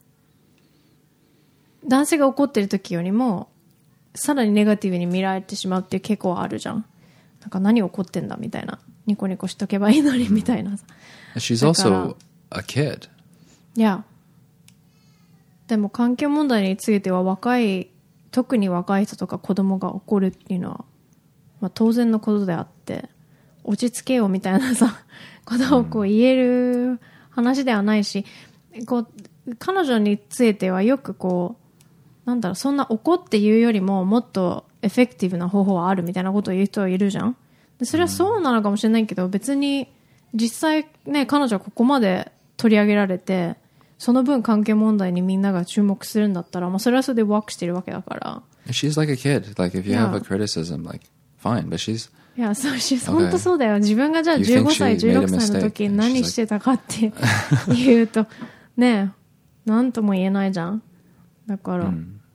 男性が怒ってる時よりもさらにネガティブに見られてしまうっていう傾向はあるじゃん。なんか何怒ってんだみたいな、ニコニコしとけばいいのにみたいな。 She's also a kid. Yeah. でも環境問題については特に若い人とか子供が怒るっていうのは、まあ、当然のことであって、落ち着けよみたいなさことをこう言える話ではないし、こう彼女についてはよくこうなんだろう、そんな怒って言うよりももっとエフェクティブな方法はあるみたいなことを言う人はいるじゃん。でそれはそうなのかもしれないけど、別に実際ね、彼女はここまで取り上げられて、その分環境問題にみんなが注目するんだったら、まあ、それはそれでワークしてるわけだから。 She's like a kid. Like if you have a criticism, like fine, but she's いや、そうし、本当そうだよ。自分がじゃあ15歳、16歳の時何してたかって言うと、ね、なんとも言えないじゃん。だから。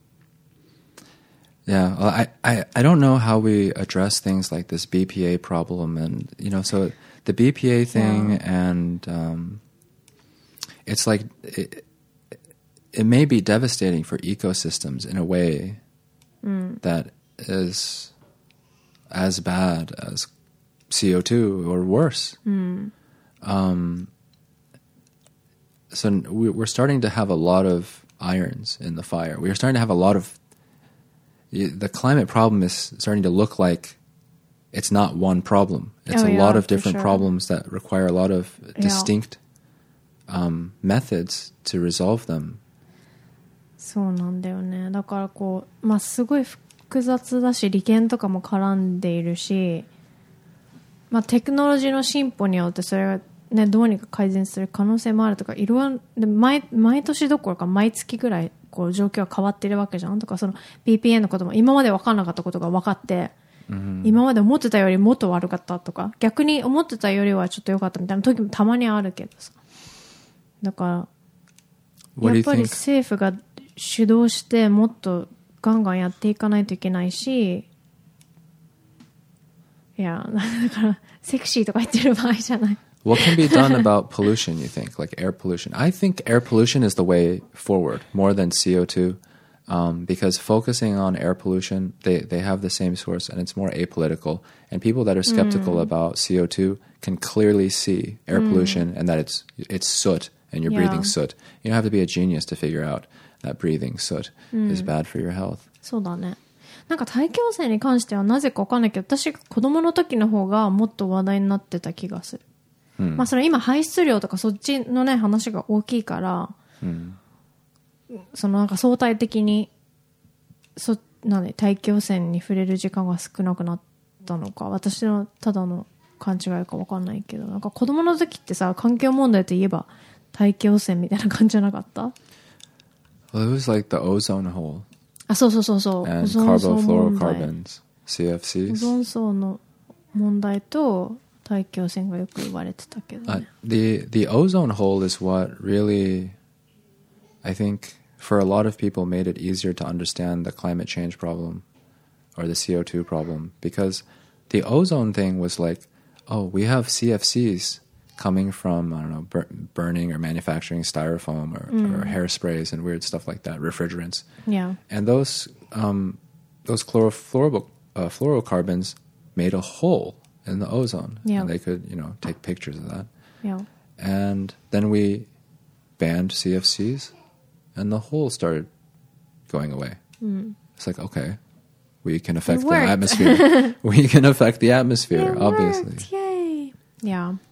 Yeah, well, I don't know how we address things like this BPA problem, and so the BPA thing, and it's like it may be devastating for ecosystems in a way that is as bad as CO2 or worse. So we're starting to have a lot of irons in the fire. We're starting to have a lot of the climate problem is starting to look like it's not one problem. It's a lot of different problems that require a lot of distinct methods to resolve them. そうなんだよね。だからこう、まあすごい複雑だし、利権とかも絡んでいるし、まあテクノロジーの進歩によってそれがね、どうにか改善する可能性もあるとか、いろんな毎年どころか毎月ぐらいこう状況は変わってるわけじゃん。とかその BPA のことも今まで分からなかったことが分かって、今まで思ってたよりもっと悪かったとか、逆に思ってたよりはちょっと良かったみたいな時もたまにあるけどさ。だからやっぱり政府が主導してもっとガンガンやっていかないといけないし、いや、だからセクシーとか言ってる場合じゃない。 What can be done about pollution, you think? Like air pollution? I think air pollution is the way forward, more than CO2, because focusing on air pollution, they have the same source and it's more apolitical. And people that are skeptical about CO2 can clearly see air pollution and that it's soot and you're breathing soot. You don't have to be a genius to figure out that breathing soot is bad for your health. そうだね。なんか大気汚染に関してはなぜか分かんないけど、私が子供の時の方がもっと話題になってた気がする。まあそれ今排出量とかそっちのね話が大きいから、そのなんか相対的に大気汚染に触れる時間が少なくなったのか、私のただの勘違いか分かんないけど、なんか子供の時ってさ、環境問題といえば大気汚染みたいな感じじゃなかった？ Well, it was like the ozone hole. あ、そうそうそうそう。 And carbofluorocarbons, CFCs. オゾン層の問題と大気汚染がよく言われてたけどね。 The ozone hole is what really, I think, for a lot of people made it easier to understand the climate change problem or the CO2 problem, because the ozone thing was like, oh, we have CFCs coming from, I don't know, burning or manufacturing styrofoam or hairsprays and weird stuff like that, refrigerants. Yeah. And those fluorocarbons made a hole in the ozone. Yeah. And they could, take pictures of that. Yeah. And then we banned CFCs and the hole started going away. It's like, okay, we can affect the atmosphere. We can affect the atmosphere, obviously. Yay. Yeah.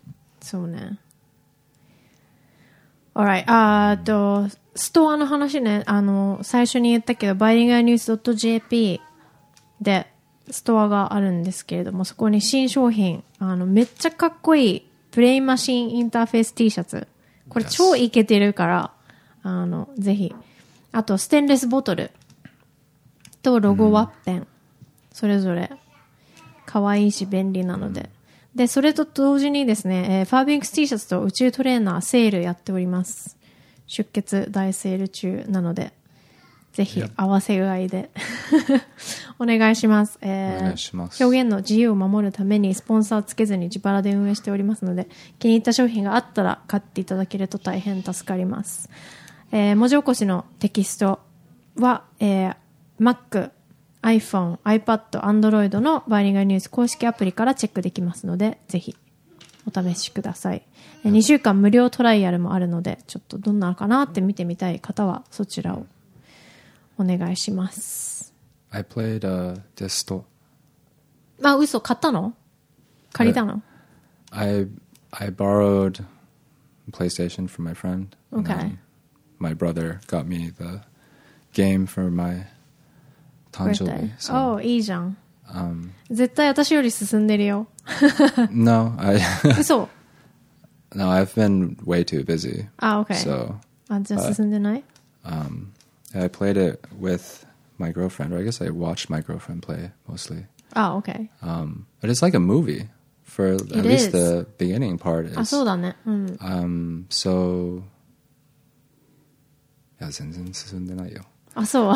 そうね。Alright. ストアの話ね。最初に言ったけど、bilingualnews.jp でストアがあるんですけれども、そこに新商品、めっちゃかっこいいプレイマシンインターフェース T シャツ。これ超イケてるから、ぜひ。あと、ステンレスボトルとロゴワッペン。それぞれ、可愛いし便利なので。で、それと同時にですね、ファービンクス T シャツと宇宙トレーナーセールやっております。出血大セール中なので、ぜひ合わせ買いでお願いします。 お願いします。 表現の自由を守るためにスポンサーつけずに自腹で運営しておりますので、気に入った商品があったら買っていただけると大変助かります。文字起こしのテキストは、Mac、iPhone、iPad、Android のバイリンガルニュース公式アプリからチェックできますので、ぜひお試しください。2週間無料トライアルもあるので、ちょっとどんなのかなって見てみたい方はそちらをお願いします。 I played Desto. 嘘、買ったの？借りたの？ I borrowed PlayStation from my friend. Okay. And then my brother got me the game for my 誕生日。 So, いいじゃん。絶対私より進んでるよ。 No, 嘘。 No, I've been way too busy. Okay. So, じゃあ進んでない？ I played it with my girlfriend, or I guess I watched my girlfriend play mostly. Okay. But it's like a movie for at least the beginning part. そうだね。 So, いや、全然進んでないよ。 そう。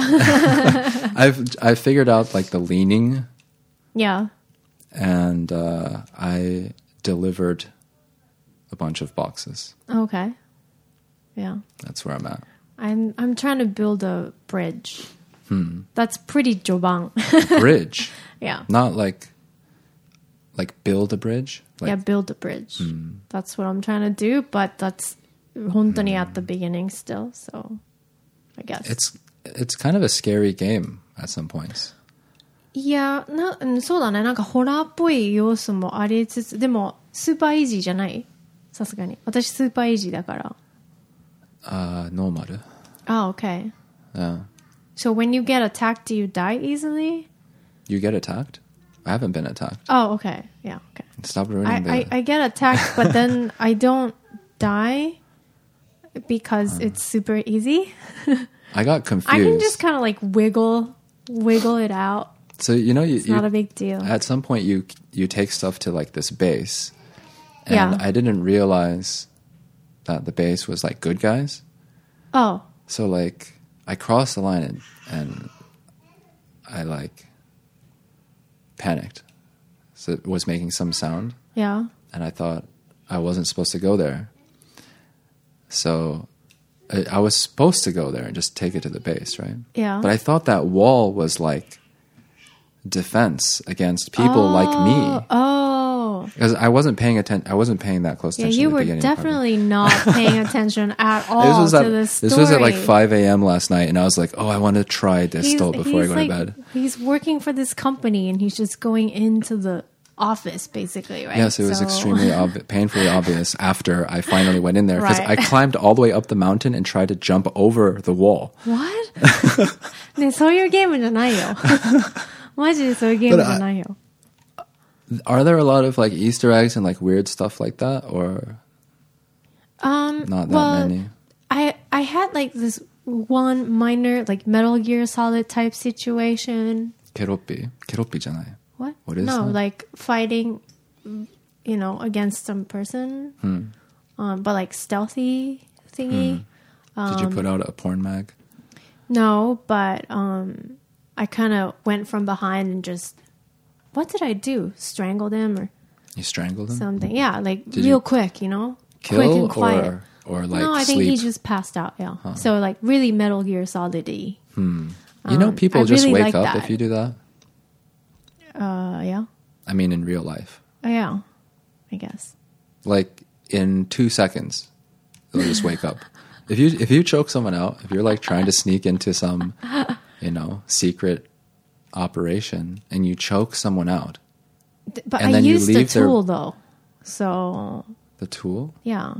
I've figured out like the leaning. Yeah. And I delivered a bunch of boxes. Okay. Yeah. That's where I'm at. I'm trying to build a bridge. That's pretty 序盤. Bridge? Yeah. Not like build a bridge? Yeah, build a bridge. That's what I'm trying to do, but that's 本当に at the beginning still, so I guess. It's kind of a scary game at some points. いや、そうだね。なんかホラーっぽい要素もありつつ、でもスーパーイージーじゃない？さすがに。私スーパーイージーだから。 Normal. Okay. Yeah. So when you get attacked, do you die easily? You get attacked? I haven't been attacked. Oh, okay. Yeah, okay. Stop ruining I get attacked, but then I don't die because it's super easy. I got confused. I can just kind of like wiggle it out. So it's not a big deal. At some point, you take stuff to like this base, and Yeah. I didn't realize that the base was like good guys. Oh. So like I crossed the line and I like panicked. So it was making some sound. Yeah. And I thought I wasn't supposed to go there. So I was supposed to go there and just take it to the base, right? Yeah. But I thought that wall was like defense against people like me. Oh. Because I wasn't paying attention. I wasn't paying that close attention. You at the were beginning definitely not paying attention at all to the story. This was at like 5 a.m. last night, and I was like, "Oh, I want to try this still before I go to bed." He's working for this company, and he's just going into the office, basically, right? Yes, it was extremely painfully obvious after I finally went in there because Right. I climbed all the way up the mountain and tried to jump over the wall. What? ね、そういうゲームじゃないよ。マジでそういうゲームじゃないよ。 Are there a lot of like Easter eggs and like weird stuff like that, or not that many? I had like this one minor like Metal Gear Solid type situation. ケロッピじゃない。 What? What is no, that? like fighting, against some person, but like stealthy thingy. Did you put out a porn mag? No, but I kind of went from behind and just, what did I do? Strangled him or You strangled him? something? Yeah, like Did real you quick, quick Kill and quiet. or like No, I think sleep? he just passed out. Yeah, so like really Metal Gear Solid-y. People I just really wake like up that. if you do that. Yeah, I mean, in real life, yeah, I guess. like in 2 seconds, they'll just wake up. If you choke someone out, if you're like trying to sneak into some, secret operation and you choke someone out, But and I then you used the leave their- tool though, so The tool? Yeah.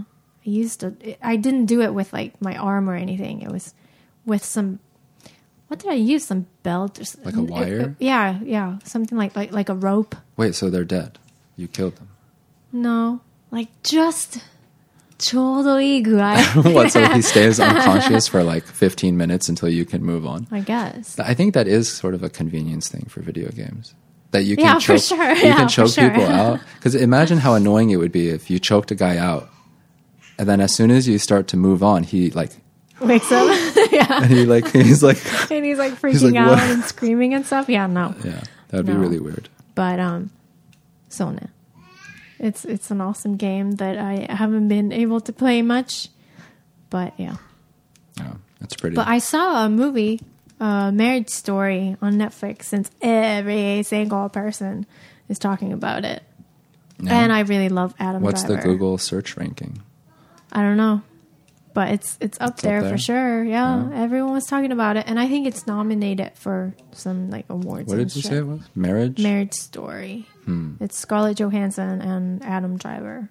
I didn't do it with like my arm or anything. It was with some, what did I use? Some belt or something. Like a wire? Yeah. Something like a rope. Wait, so they're dead. You killed them. No. Like just ちょうどいい具合. What, so he stays unconscious for like 15 minutes until you can move on? I guess. I think that is sort of a convenience thing for video games. That you can Yeah, choke, for sure. you Yeah, can for choke sure. people out. Because imagine how annoying it would be if you choked a guy out, and then as soon as you start to move on, he like Wakes up. Yeah. and he's like And he's like freaking out what? and screaming and stuff. Yeah, no. yeah, that would be No. really weird. But so ne. It's an awesome game that I haven't been able to play much. But yeah. Yeah, that's pretty. But I saw a movie, Marriage Story on Netflix, since every single person is talking about it. Yeah. And I really love Adam What's Driver. the Google search ranking? I don't know. But it's up there there? for sure. Yeah. Everyone was talking about it. And I think it's nominated for some like awards. What and did you shit. say it was? Marriage? Marriage Story. It's Scarlett Johansson and Adam Driver.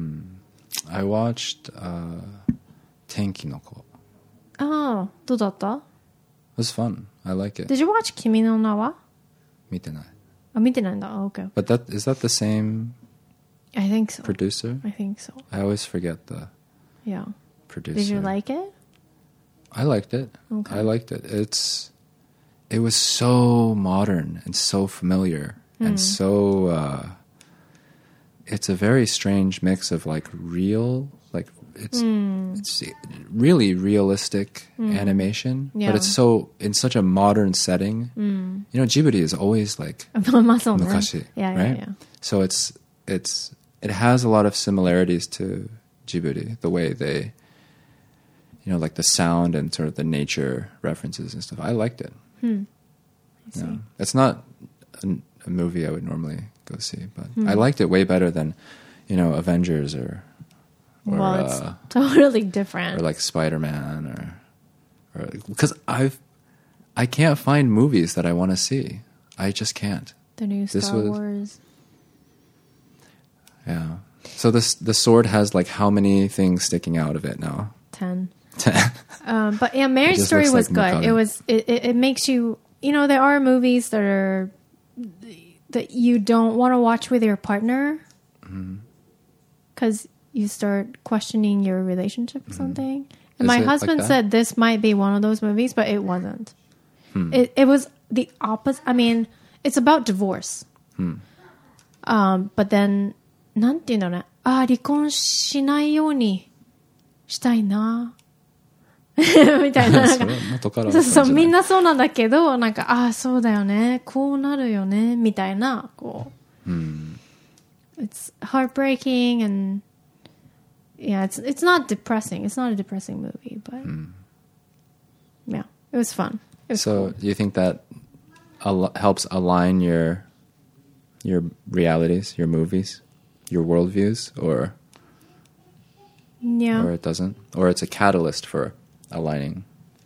I watched Tenki no Ko. Oh, どうだった? It was fun. I like it. Did you watch 君の名は? 見てない. あ、見てないんだ. Oh, okay. But is that the same I think so. producer? I think so. I always forget the Yeah. producer. Did you like it? I liked it. Okay. I liked it. It was so modern and so familiar and so it's a very strange mix of like real, like it's really realistic animation, Yeah. but it's so in such a modern setting. You know, Ghibli is always like まあそうね. Mukashi, Yeah, right? yeah. So it has a lot of similarities to Ghibli, the way they, you know, like the sound and sort of the nature references and stuff. I liked it. I see. Yeah. It's not a movie I would normally go see, but I liked it way better than, you know, Avengers or Well, it's totally different. or like Spider-Man or because I can't find movies that I want to see. I just can't. The new This Star was- Wars. Yeah. So the sword has like how many things sticking out of it now? 10. But yeah, Marriage just Story looks was like good. Mikado. It was. It makes you. You know, there are movies that you don't want to watch with your partner because you start questioning your relationship or something. And Is my it like husband that? said this might be one of those movies, but it wasn't. It was the opposite. I mean, it's about divorce. But then, なんていうんだろうね。離婚しないようにしたいな。みたいな。なんかそれは元からそうそう、みんななそうなんだけど、なんか、ああ、そうだよね。こうなるよね。みたいな、こう。It's heartbreaking and yeah, it's not depressing. It's not a depressing movie, but yeah, it was fun. It was So cool. do you think that helps align your realities, your movies, your worldviews, or Yeah. it doesn't, or it's a catalyst for aligning,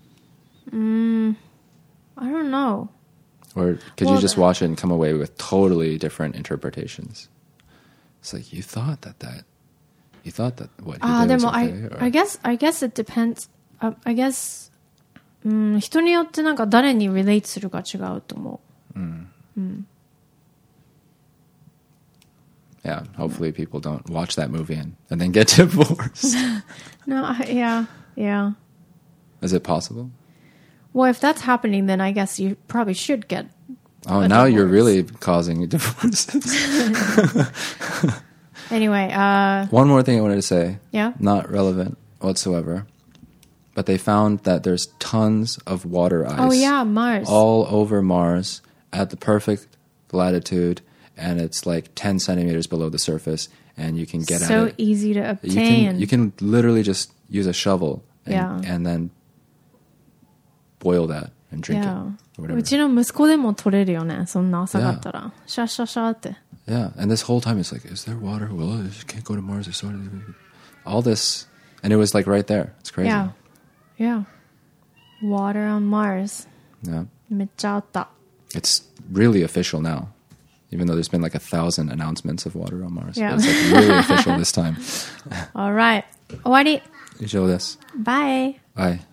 I don't know. or could Well, you just watch it and come away with totally different interpretations? It's like you thought that what he did で was も okay, or- I guess it depends. I guess 人によってなんか誰に relate するか違うと思う。 yeah. Hopefully, people don't watch that movie and then get divorced. No, yeah. Is it possible? Well, if that's happening, then I guess you probably should get. Oh, A now you're divorce. really causing divorces. Anyway, One more thing I wanted to say. Yeah? Not relevant whatsoever. But they found that there's tons of water ice. Oh yeah, Mars. All over Mars at the perfect latitude, and it's like 10 centimeters below the surface, and you can get so at it. easy to obtain. You can literally just use a shovel and, Yeah. and then boil that and drink Yeah. it or whatever. うちの息子でも取れるよね。そんな朝がったら。シャシャシャって。 Yeah, and this whole time it's like, is there water? Well, you can't go to Mars. There's water. All this, and it was like right there. It's crazy. Yeah. Yeah. Water on Mars. Yeah. めっちゃあった。 It's really official now. Even though there's been like 1,000 announcements of water on Mars. Yeah. But it's like really official this time. Alright. 終わり。 以上です。 Bye. Bye.